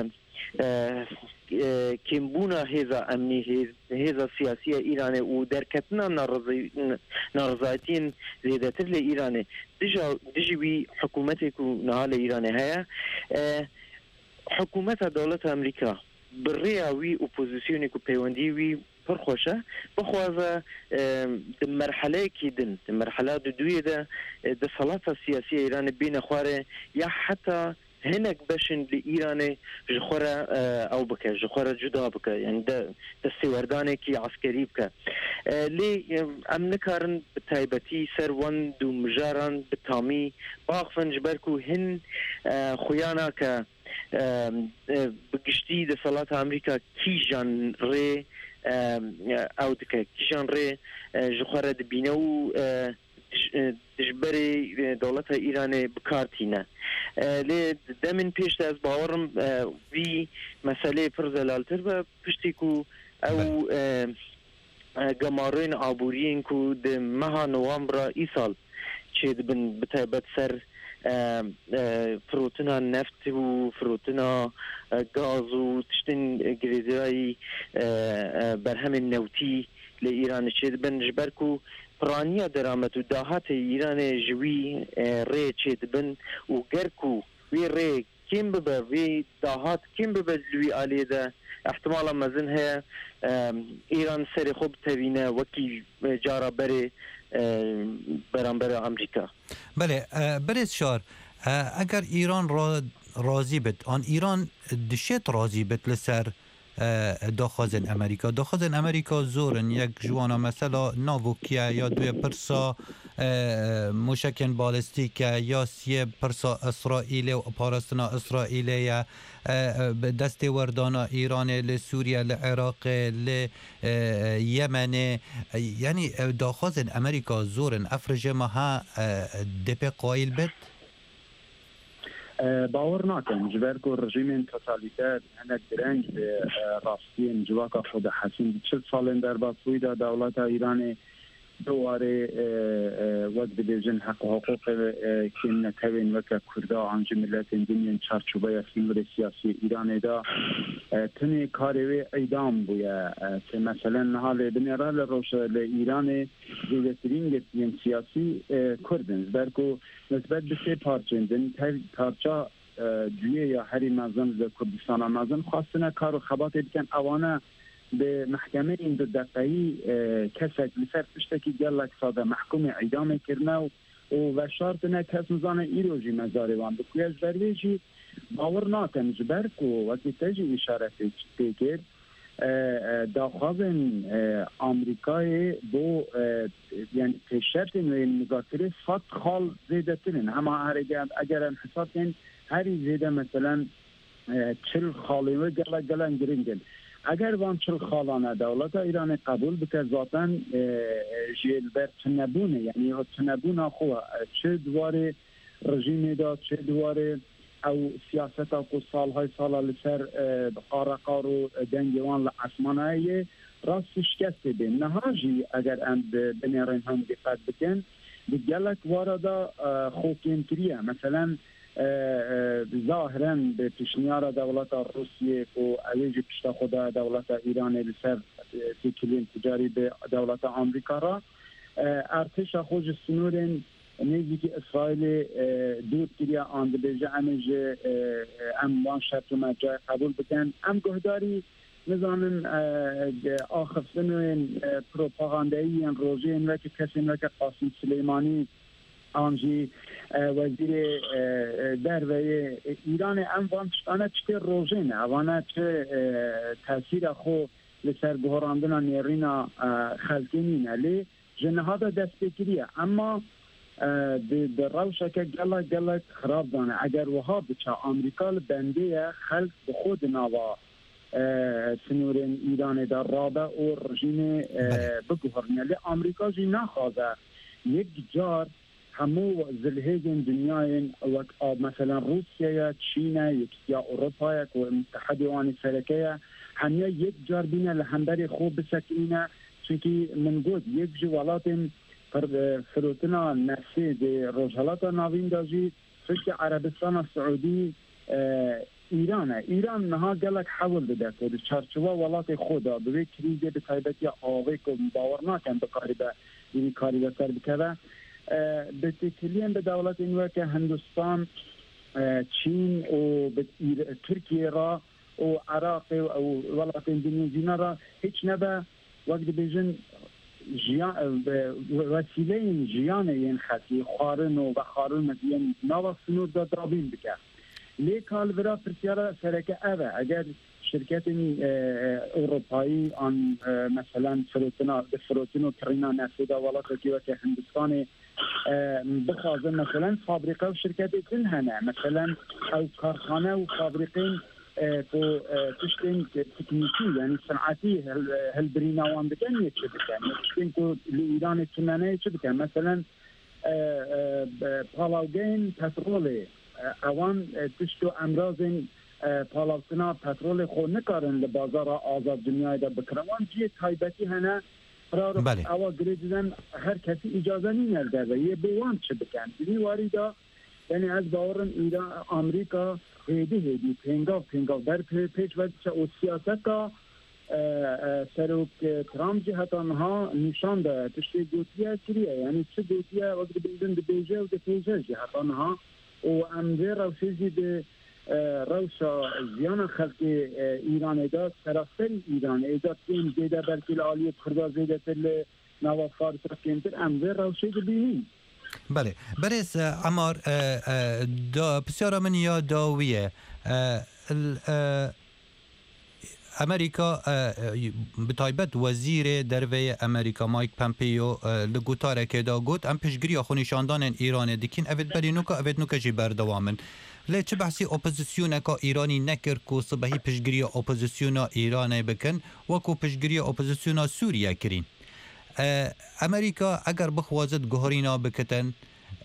R: kêmbûna hêza emnî hêza siyasiya Îranê û derketina narizayetiyên zêdetir lê Îranê dijî wî hikûmetê ku niha lê Îranê heye hikûmeta dewleta Amerîka bi rêya wî opozîsyonê ku peywendî wî پڕ خۆشە بخوازە مرحلەیەکی دن مرحلە دوێ de دەسەڵاتە سیاسی ئیرانê بینە خوارێ یا حتا هەنێک بەشن لە ئیرانê ji xwe re ew bike ji xwe re cuda bike yani destêwerdانێکی عسکەری bike lê em nikarin bi taybetî ser wend û mijaran bi tamî baxivin ji ber ku hin xuyana ke bi giştî dەسەڵata ئەمریکا kîjan rê ew dike kîjan rê ji xwe re dibîne û dijberê dewleta Îranê bikartîne lê demin pêş de ez bawerim vî meseleyê pir zelaltir be piştî ku ew gemarên aboriyên ku di meha Novembra îsal çê dibin bi taybet ser firotina neft û firotina gaz û tiştên girêdayî berhemên newtî li Îranê çê dibin ji ber ku piraniya deramet û dahatê Îranê ji wî rê çê dibin û ger ku wê rê kêm bibe wê dahat kêm bibe li wî aliyê de ehtimala mezin heye Îran serê xwe bitevîne wekî cara berê بەرامبەر ئەمریکا
I: بەێ برێت شار ئەگەر ئیران ڕازی بێت ئان ئیران دشێت ڕازی بێت لەسەر داخوازن ئەمریکا داخوازن ئەمریکا زۆرن یەک جوانە مەسەلا ناڤۆکیە یا دوێ پرسا موشکên بالستîke ya siye pirsa İsraîlê û parastina İsraîlê ye destê werdana Îranê li Sûriye li Iraqê li Yemenê yanî daxwazên Amerîka zorin ev rejima ha dê qayîl bêt
Q: باور ناکەم ji ber ku rejîmên totalîter hinek direng bi rastiyên civaka xwe de hesîn bi çil salên derbas bûî da dewleta Îranê دوارێ وەک dibêjin heq hukuk kêm netewên weke Kurda an ji milletên dinyên çarçobeya sînvirê siyasî Îranê da tinê karê wê eydam bûye ki meselen niha lê binêra li rojda li Îranê zêdetirîn girtiyên siyasî Kurdin ji ber ku nisbet bi sê parçên din parça duyê ya herî mezin li Kurdistana mezin xwastine kar û xebatê dikin ewane به محکمه این دو دقیقی کسک لسر پشتکی گلک ساده محکوم اعدام کرنه و شرط نه کس نزانه ایروژی مزاره وان بکوی از درویجی باور ناکن جبر کو وقتی تجی اشارت تکر داخوازن آمریکای بو یعنی پیشرت نوی مذاکره 100 خال زیده ترین اما اگر هم حساب کن هری زیده مثلا 40 خالی و گلن گرینگل اگر وان چل خالانه دولت ایران قبول بکه ذاتاً جیلبر تنبونه یعنی تنبونه خواه چه دواره رژیم دا چه دواره او سیاست او سالهای سالا لسر قارقار و دنگوان لعثمانه راست شکست بین نهاجی اگر اند بنیرین هم دقت بکن بگلک وارده خوکین کریه مثلا ظاهرا به پیشنیار دولت روسیه و اویج پیشتا خود دولت ایران لسر تکلین تجاری به دولت آمریکا را ارتش خود سنورن نیزی که اسرائیل دور کریه آنده بیجه امج اموان شرط و مجای قبول بکن ام گهداری نظامن آخف سنوین پروپاگاندهی روژین و که کسی که قاسم سلیمانی آنجی وزیر دروی ایران اموان چطانه چطور روژینه اوانه چه تاثیر خو لسر بحراندن نیرینا خلقینینه لی جنها دا دست بکریه اما در روشه که گلک خراب دانه اگر وها بچه آمریکا بنده خلق به خود نوا سنورین ایران در رابه و رژیم بگوهرنیالی آمریکا جی نخوازه یک جار همو زلهیجن دنیای مثلا روسیه چین یا اروپا و متحد وانی سرکه همه یک جار بینه لحنبری خوب بسکنینه چونکی من گود یک جوالات فروتنا نفسی ده روشالات ناوین داجی فکر عربستان سعودی ایران نها گلک حول بده که چارچوبه ولات خدا به کریزه به تایبتی آوه که باور نکن بکاری به اینی کاری به سر بکره به تکلیم به دولت اینوه که هندوستان چین و ترکیه را و عراق و ولات اندونزینا را هیچ نبه وقت بیجن وسیله جیان این خطی خارن و خارن مدین نوا سنور دا دابین بکر لیکال ورا پرسیارا سرکه اوه اگر شرکت اروپایی آن مثلا فروتن و کرینا نفیده والا تکیوه که هندوستان بخوازه مثلا فابریقه و شرکت دن هنه مثلا او کارخانه و فابریقین تو تشتين تكنيكي يعني صنعتي هالبريناوان بكن يتشبكن تشتين تو لإيران التمانية يتشبكن مثلا بالاوغين بترولي اوان تشتو امراضين بالاوسنا بترول خو نکارن لبازار آزاد دنیای دا بکروان جیه تایبتی هنه قرار اوا گریدن هر کسی اجازه نیرده و یه بوان چه بکن دنی واری دا یعنی از باورن ایران امریکا هیدی پنگاو در پیش وقت چه او سیاست کا سروک ترامپ جهت آنها نشان ده تشتی گوتیه کریه یعنی چه گوتیه وقت بیدن ده بیجه و ده پیجه جهت آنها و امده روشیزی ده روشا زیان خلق ایران داد سراسر ایران ایجاد این زیده بلکه لعالی کرده زیده تل نواف فارس رفکنتر امده روشیز بینیم
I: بله برس عمار بسیار من یاداویه امریکا بتایبت وزیر دروی امریکا مایک پمپیو لگوتاره که دا گوت ام پشگری خونیشاندان ایران دیکین اوید بری نوکا جی بردوامن لی چه بحثی اپوزیسیون که ایرانی نکر کو صبحی پشگری اپوزیسیون ایران بکن وکو پشگری اپوزیسیون سوریه کرین امریکا اگر بخوازد گوهرینا بکتن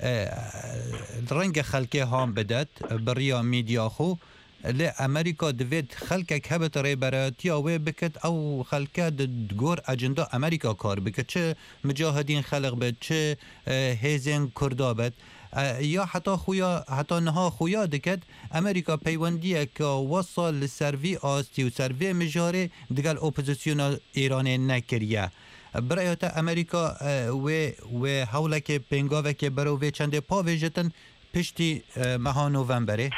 I: رنگ خلکه هم بدد بریا میدیا خو لی امریکا دوید خلکک هبت ری براتیا وی بکت او خلکه دگور اجندا امریکا کار بکت چه مجاهدین خلق بد چه هیزن کردا بد یا حتی نها خویا دکت امریکا پیوندیه که وصل لسروی آستی و سروی مجاره دگل اپوزیسیون ایرانی نکریه برایت امریکا و حولک پنگاوه که برو و چنده پا ویجتن پشتی ماه نوامبره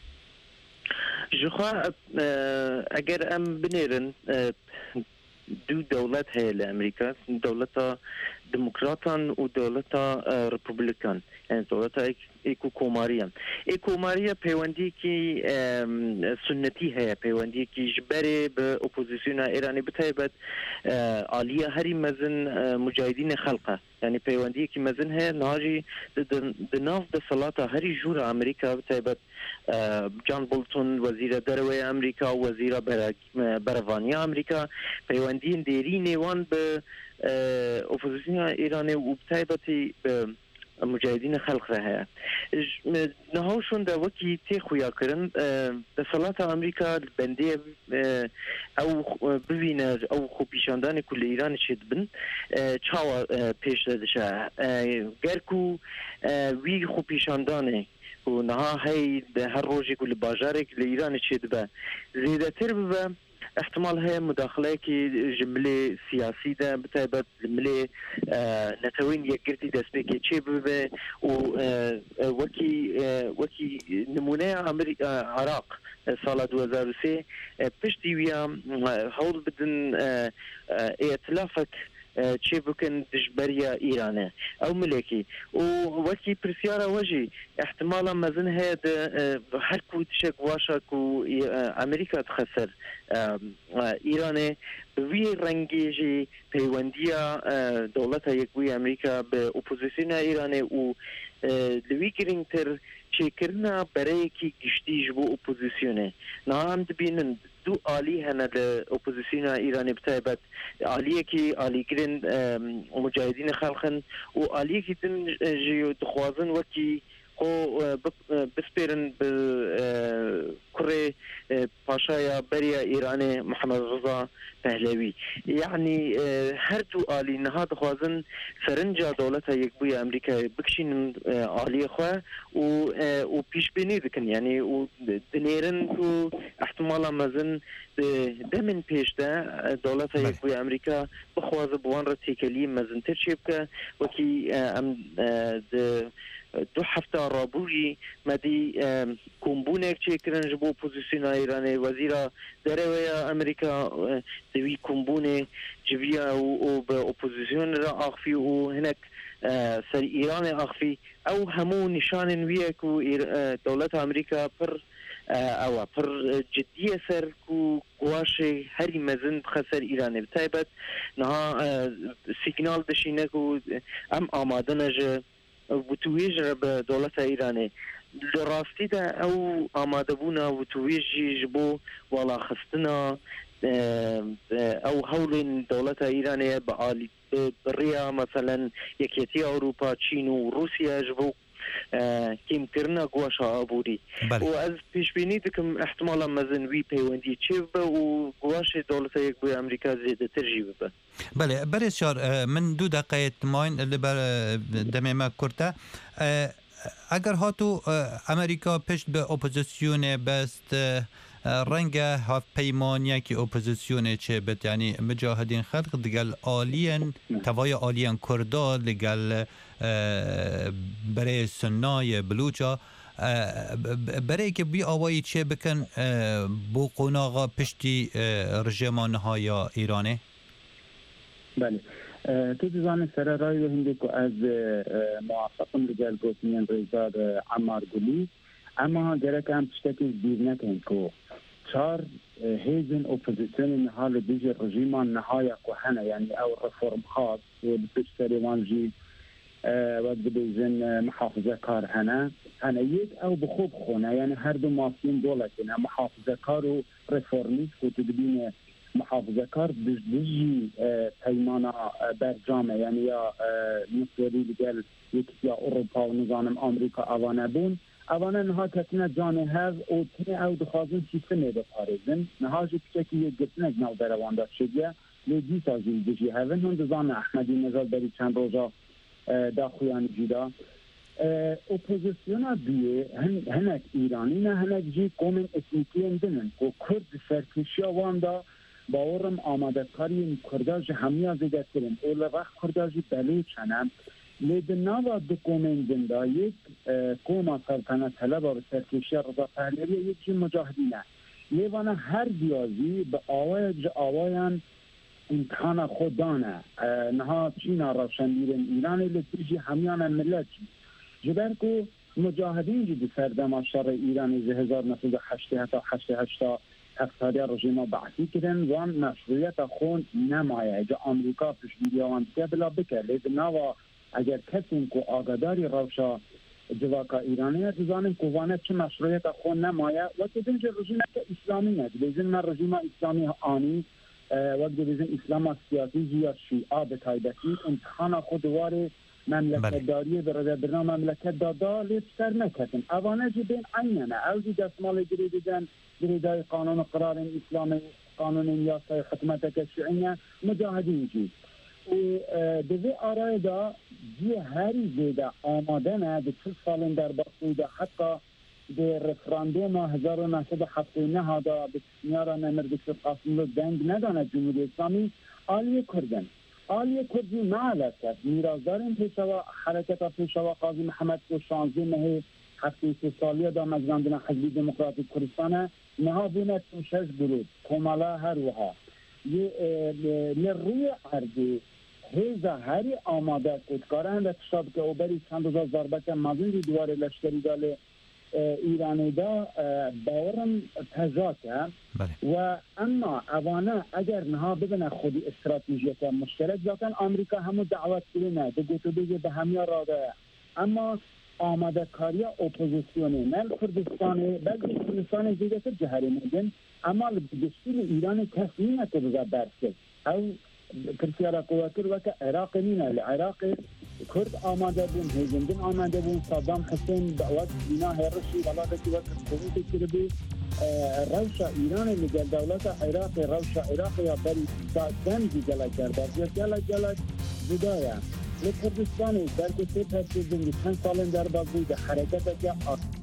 R: جخوا اگر ام بنیرن دو دولت هی لامریکا دولتا دموکراتان و دولتا رپوبلیکان یعنی دولتا ایکو کوماریا پیوندی کی سنتی ہے پیوندی کی جبری به اپوزیسیون ایرانی بتایبت عالیه هری مزن مجاهدین خلقه یعنی پیوندی کی مزن ہے ناجی دناف د صلاته هری جور امریکا بتایبت جان بولتون وزیر دروی امریکا وزیر بروانیا امریکا پیوندی دیری نیوان به اپوزیسیون ایرانی و بتایبتی مجاهدین خلق راه نهاشون دا وکی تی خویا کرن دا صلاة امریکا بنده او ببینه او خوبیشاندان کل ایران چید بن چاوا پیش دادشه گرکو وی خوبیشاندانه و نها هی هر روزی کل باجاره کل ایران چید با زیده تر ببا احتمال هي مداخله كي جمله سياسي ده بتاعت جمله نتوين يقرتي دسبيكي شيء به وكي نمونه امريكا عراق سال 2003 بشتي ويا هول بدن ائتلافك چه بکن دجبریا ایرانه او ملکی و وکی پرسیارا وجی احتمالا مزن هید هر کو تشک واشا کو امریکا تخسر ایرانه وی رنگی جی پیوندیا دولت یکوی امریکا به اپوزیسیون ایرانه و لوی گرینگ تر چه کرنا برای کی گشتیج بو اپوزیسیونه نه هم دبینن دو عالی هنه ده اپوزیسیون ایرانی بتایبت عالیه کی عالی گرین مجاهدین خلقن و عالیه کی دن جیو دخوازن وکی خو بسپرن كري باشايا بريا إيراني محمد رضا پهلوی يعني هردو آلی نهاد خوازن سرنجا دولتا يكبوية أمريكا بكشين آلی خواه و پیش بینی دکن يعني و دنيرن تو احتمالا مزن دمن پیش ده دولتا يكبوية أمريكا بخواز بوان را تيكالي مزن ترشي بكا وكي دو هفته رابوری مدی کمبونه چه کرن جبو پوزیسیون ایرانی وزیرا درویا امریکا دوی کمبونه جبیا و به اپوزیسیون را آخفی و هنک سر ایران آخفی او همو نشان ویه کو دولت امریکا پر جدیه سر کو گواش هری مزن خسر ایرانی بتایبت نها سیگنال دشینه کو ام آماده نجه وتويج بدولة إيرانية لراستي ده أو آمادبونا وتويج جبو ولا خستنا أو هولين دولة إيرانية بعالي بريا مثلا يكيتي أوروبا تشين وروسيا جبو كيم كرنا قواشا أبوري وأز بيش بيني دكم احتمالا مزن وي بيوندي تشيف وقواشا دولة يكبوي أمريكا زيادة ترجيب به
I: بله برسیار من 2 دقیقه ماین لبر دمه ما کرده اگر هاتو امریکا پشت به اپوزیسیون بست رنگ هاف پیمانیه که اپوزیسیون چه بد یعنی مجاهدین خلق دگل آلین توای آلین کردا دگل برای سنای بلوچا برای که بی آوایی چه بکن بو قناغا پشتی رژیمانهای ایرانه
Q: بله تو دیزان سر رای هندی که از موافقم رجال گوتنین ریزاد عمار گلی اما درک هم پشتکی دیر نکن که 4 هیزن اپوزیسیون نحال دیجی رژیمان نهایا که هنه یعنی او رفورم خاص و بپشتری وانجی وقت بیزن محافظه کار هنه یک او بخوب خونه یعنی هر دو ماسین دولتینه محافظه کار و رفورمیست که تدبین محافظه کار دجی پیمانا برجامه یعنی یا نصوری دیگل یکی یا اروپا و نظام امریکا اوانه بون اوانه نها کتنه جانه هز او تنه او دخوازن سیستمه بپارزن نها جی کچکی یک گرتنه نو دروانده شدیه لیدی سازی دجی هزن هون دزان احمدی نزاد بری چند روزا داخویان جیدا اپوزیسیون بیه هنک ایرانی نه هنک جی کومن اتنیکی اندنن که کرد سرکشی واندا باورم آماده کاری کرداج همیا زیده کرن اول وقت کرداجی بله چنم لید نوا دکومن زنده یک کوما سلطنت طلب و سرکشی رضا پهلوی یک جی مجاهدینه لیوانا هر دیازی به آوایان امتحان خودانه نها چینا روشنگیرن ایران لطیجی همیان ملت جبر که مجاهدین جی سردم افشار ایران 1988 اقتصادی رژیم بعثی کردن وان مشروعیت خون نمایه جا امریکا پیشگیری آن که بلا بکر لید نوا اگر کسی که آگاداری روشا جواکا ایرانی جزانم که وانه چه مشروعیت خون نمایه و که دنج رژیم اسلامی نه بیزن من رژیم اسلامی آنی وقت بیزن اسلام سیاسی یا شیعه به تایبتی امتحان خود واره مملکت داری برنامه مملکت دادا لیبستر نکتن اوانه جی بین عینه او جی دستمال گریدن گریدای قانون قرار اسلامی قانون یاسای خدمت شیعیه مجاهدین جی و دوی آرای دا جی هری زیده آماده نه به 40 سال در باقیده حتی به رفراندوم 1979 دا به سنیارا نمر دکتر قاسم رو دنگ ندانه جمهوری اسلامی آلیه کردن آلیه کردی معلت کرد میرازدارین پیشوا حرکت پیشوا قاضی محمد کو 16 ماه 7 سالیه دا مجراندن حزب دموکراتیک کردستان نها بینه توشش برود کمالا هر وها یه روی عرضی هیزا هری آماده کتکارن و تشاب که او بری چند روزا ضربه که مدین دواره لشکری داله ایرانی دا باورم تجاکه و اما اوانه اگر نها ببینه خودی استراتیجی که مشترک ذاتن امریکا همو دعوت کنه ده گوتو بگه به همیا راده اما آماده کاری اپوزیسیونی نه کردستانی بلکه کردستان دیگه که جهری میدن اما دستور ایران کسی نکه بزا برسه او ترکیه قواتر وکه عراق نینه العراق کرد آماده بون هیزندن آماده بون صدام حسین وقت بینا هرشی ولادتی وقت قویتی کرده روشا ایران لگل دولت عراق روشا عراق یا بری دنگی جلا کرده جلا جدایه لکردستانی در کسی پرسیدنگی چند سال در بازوی حرکت که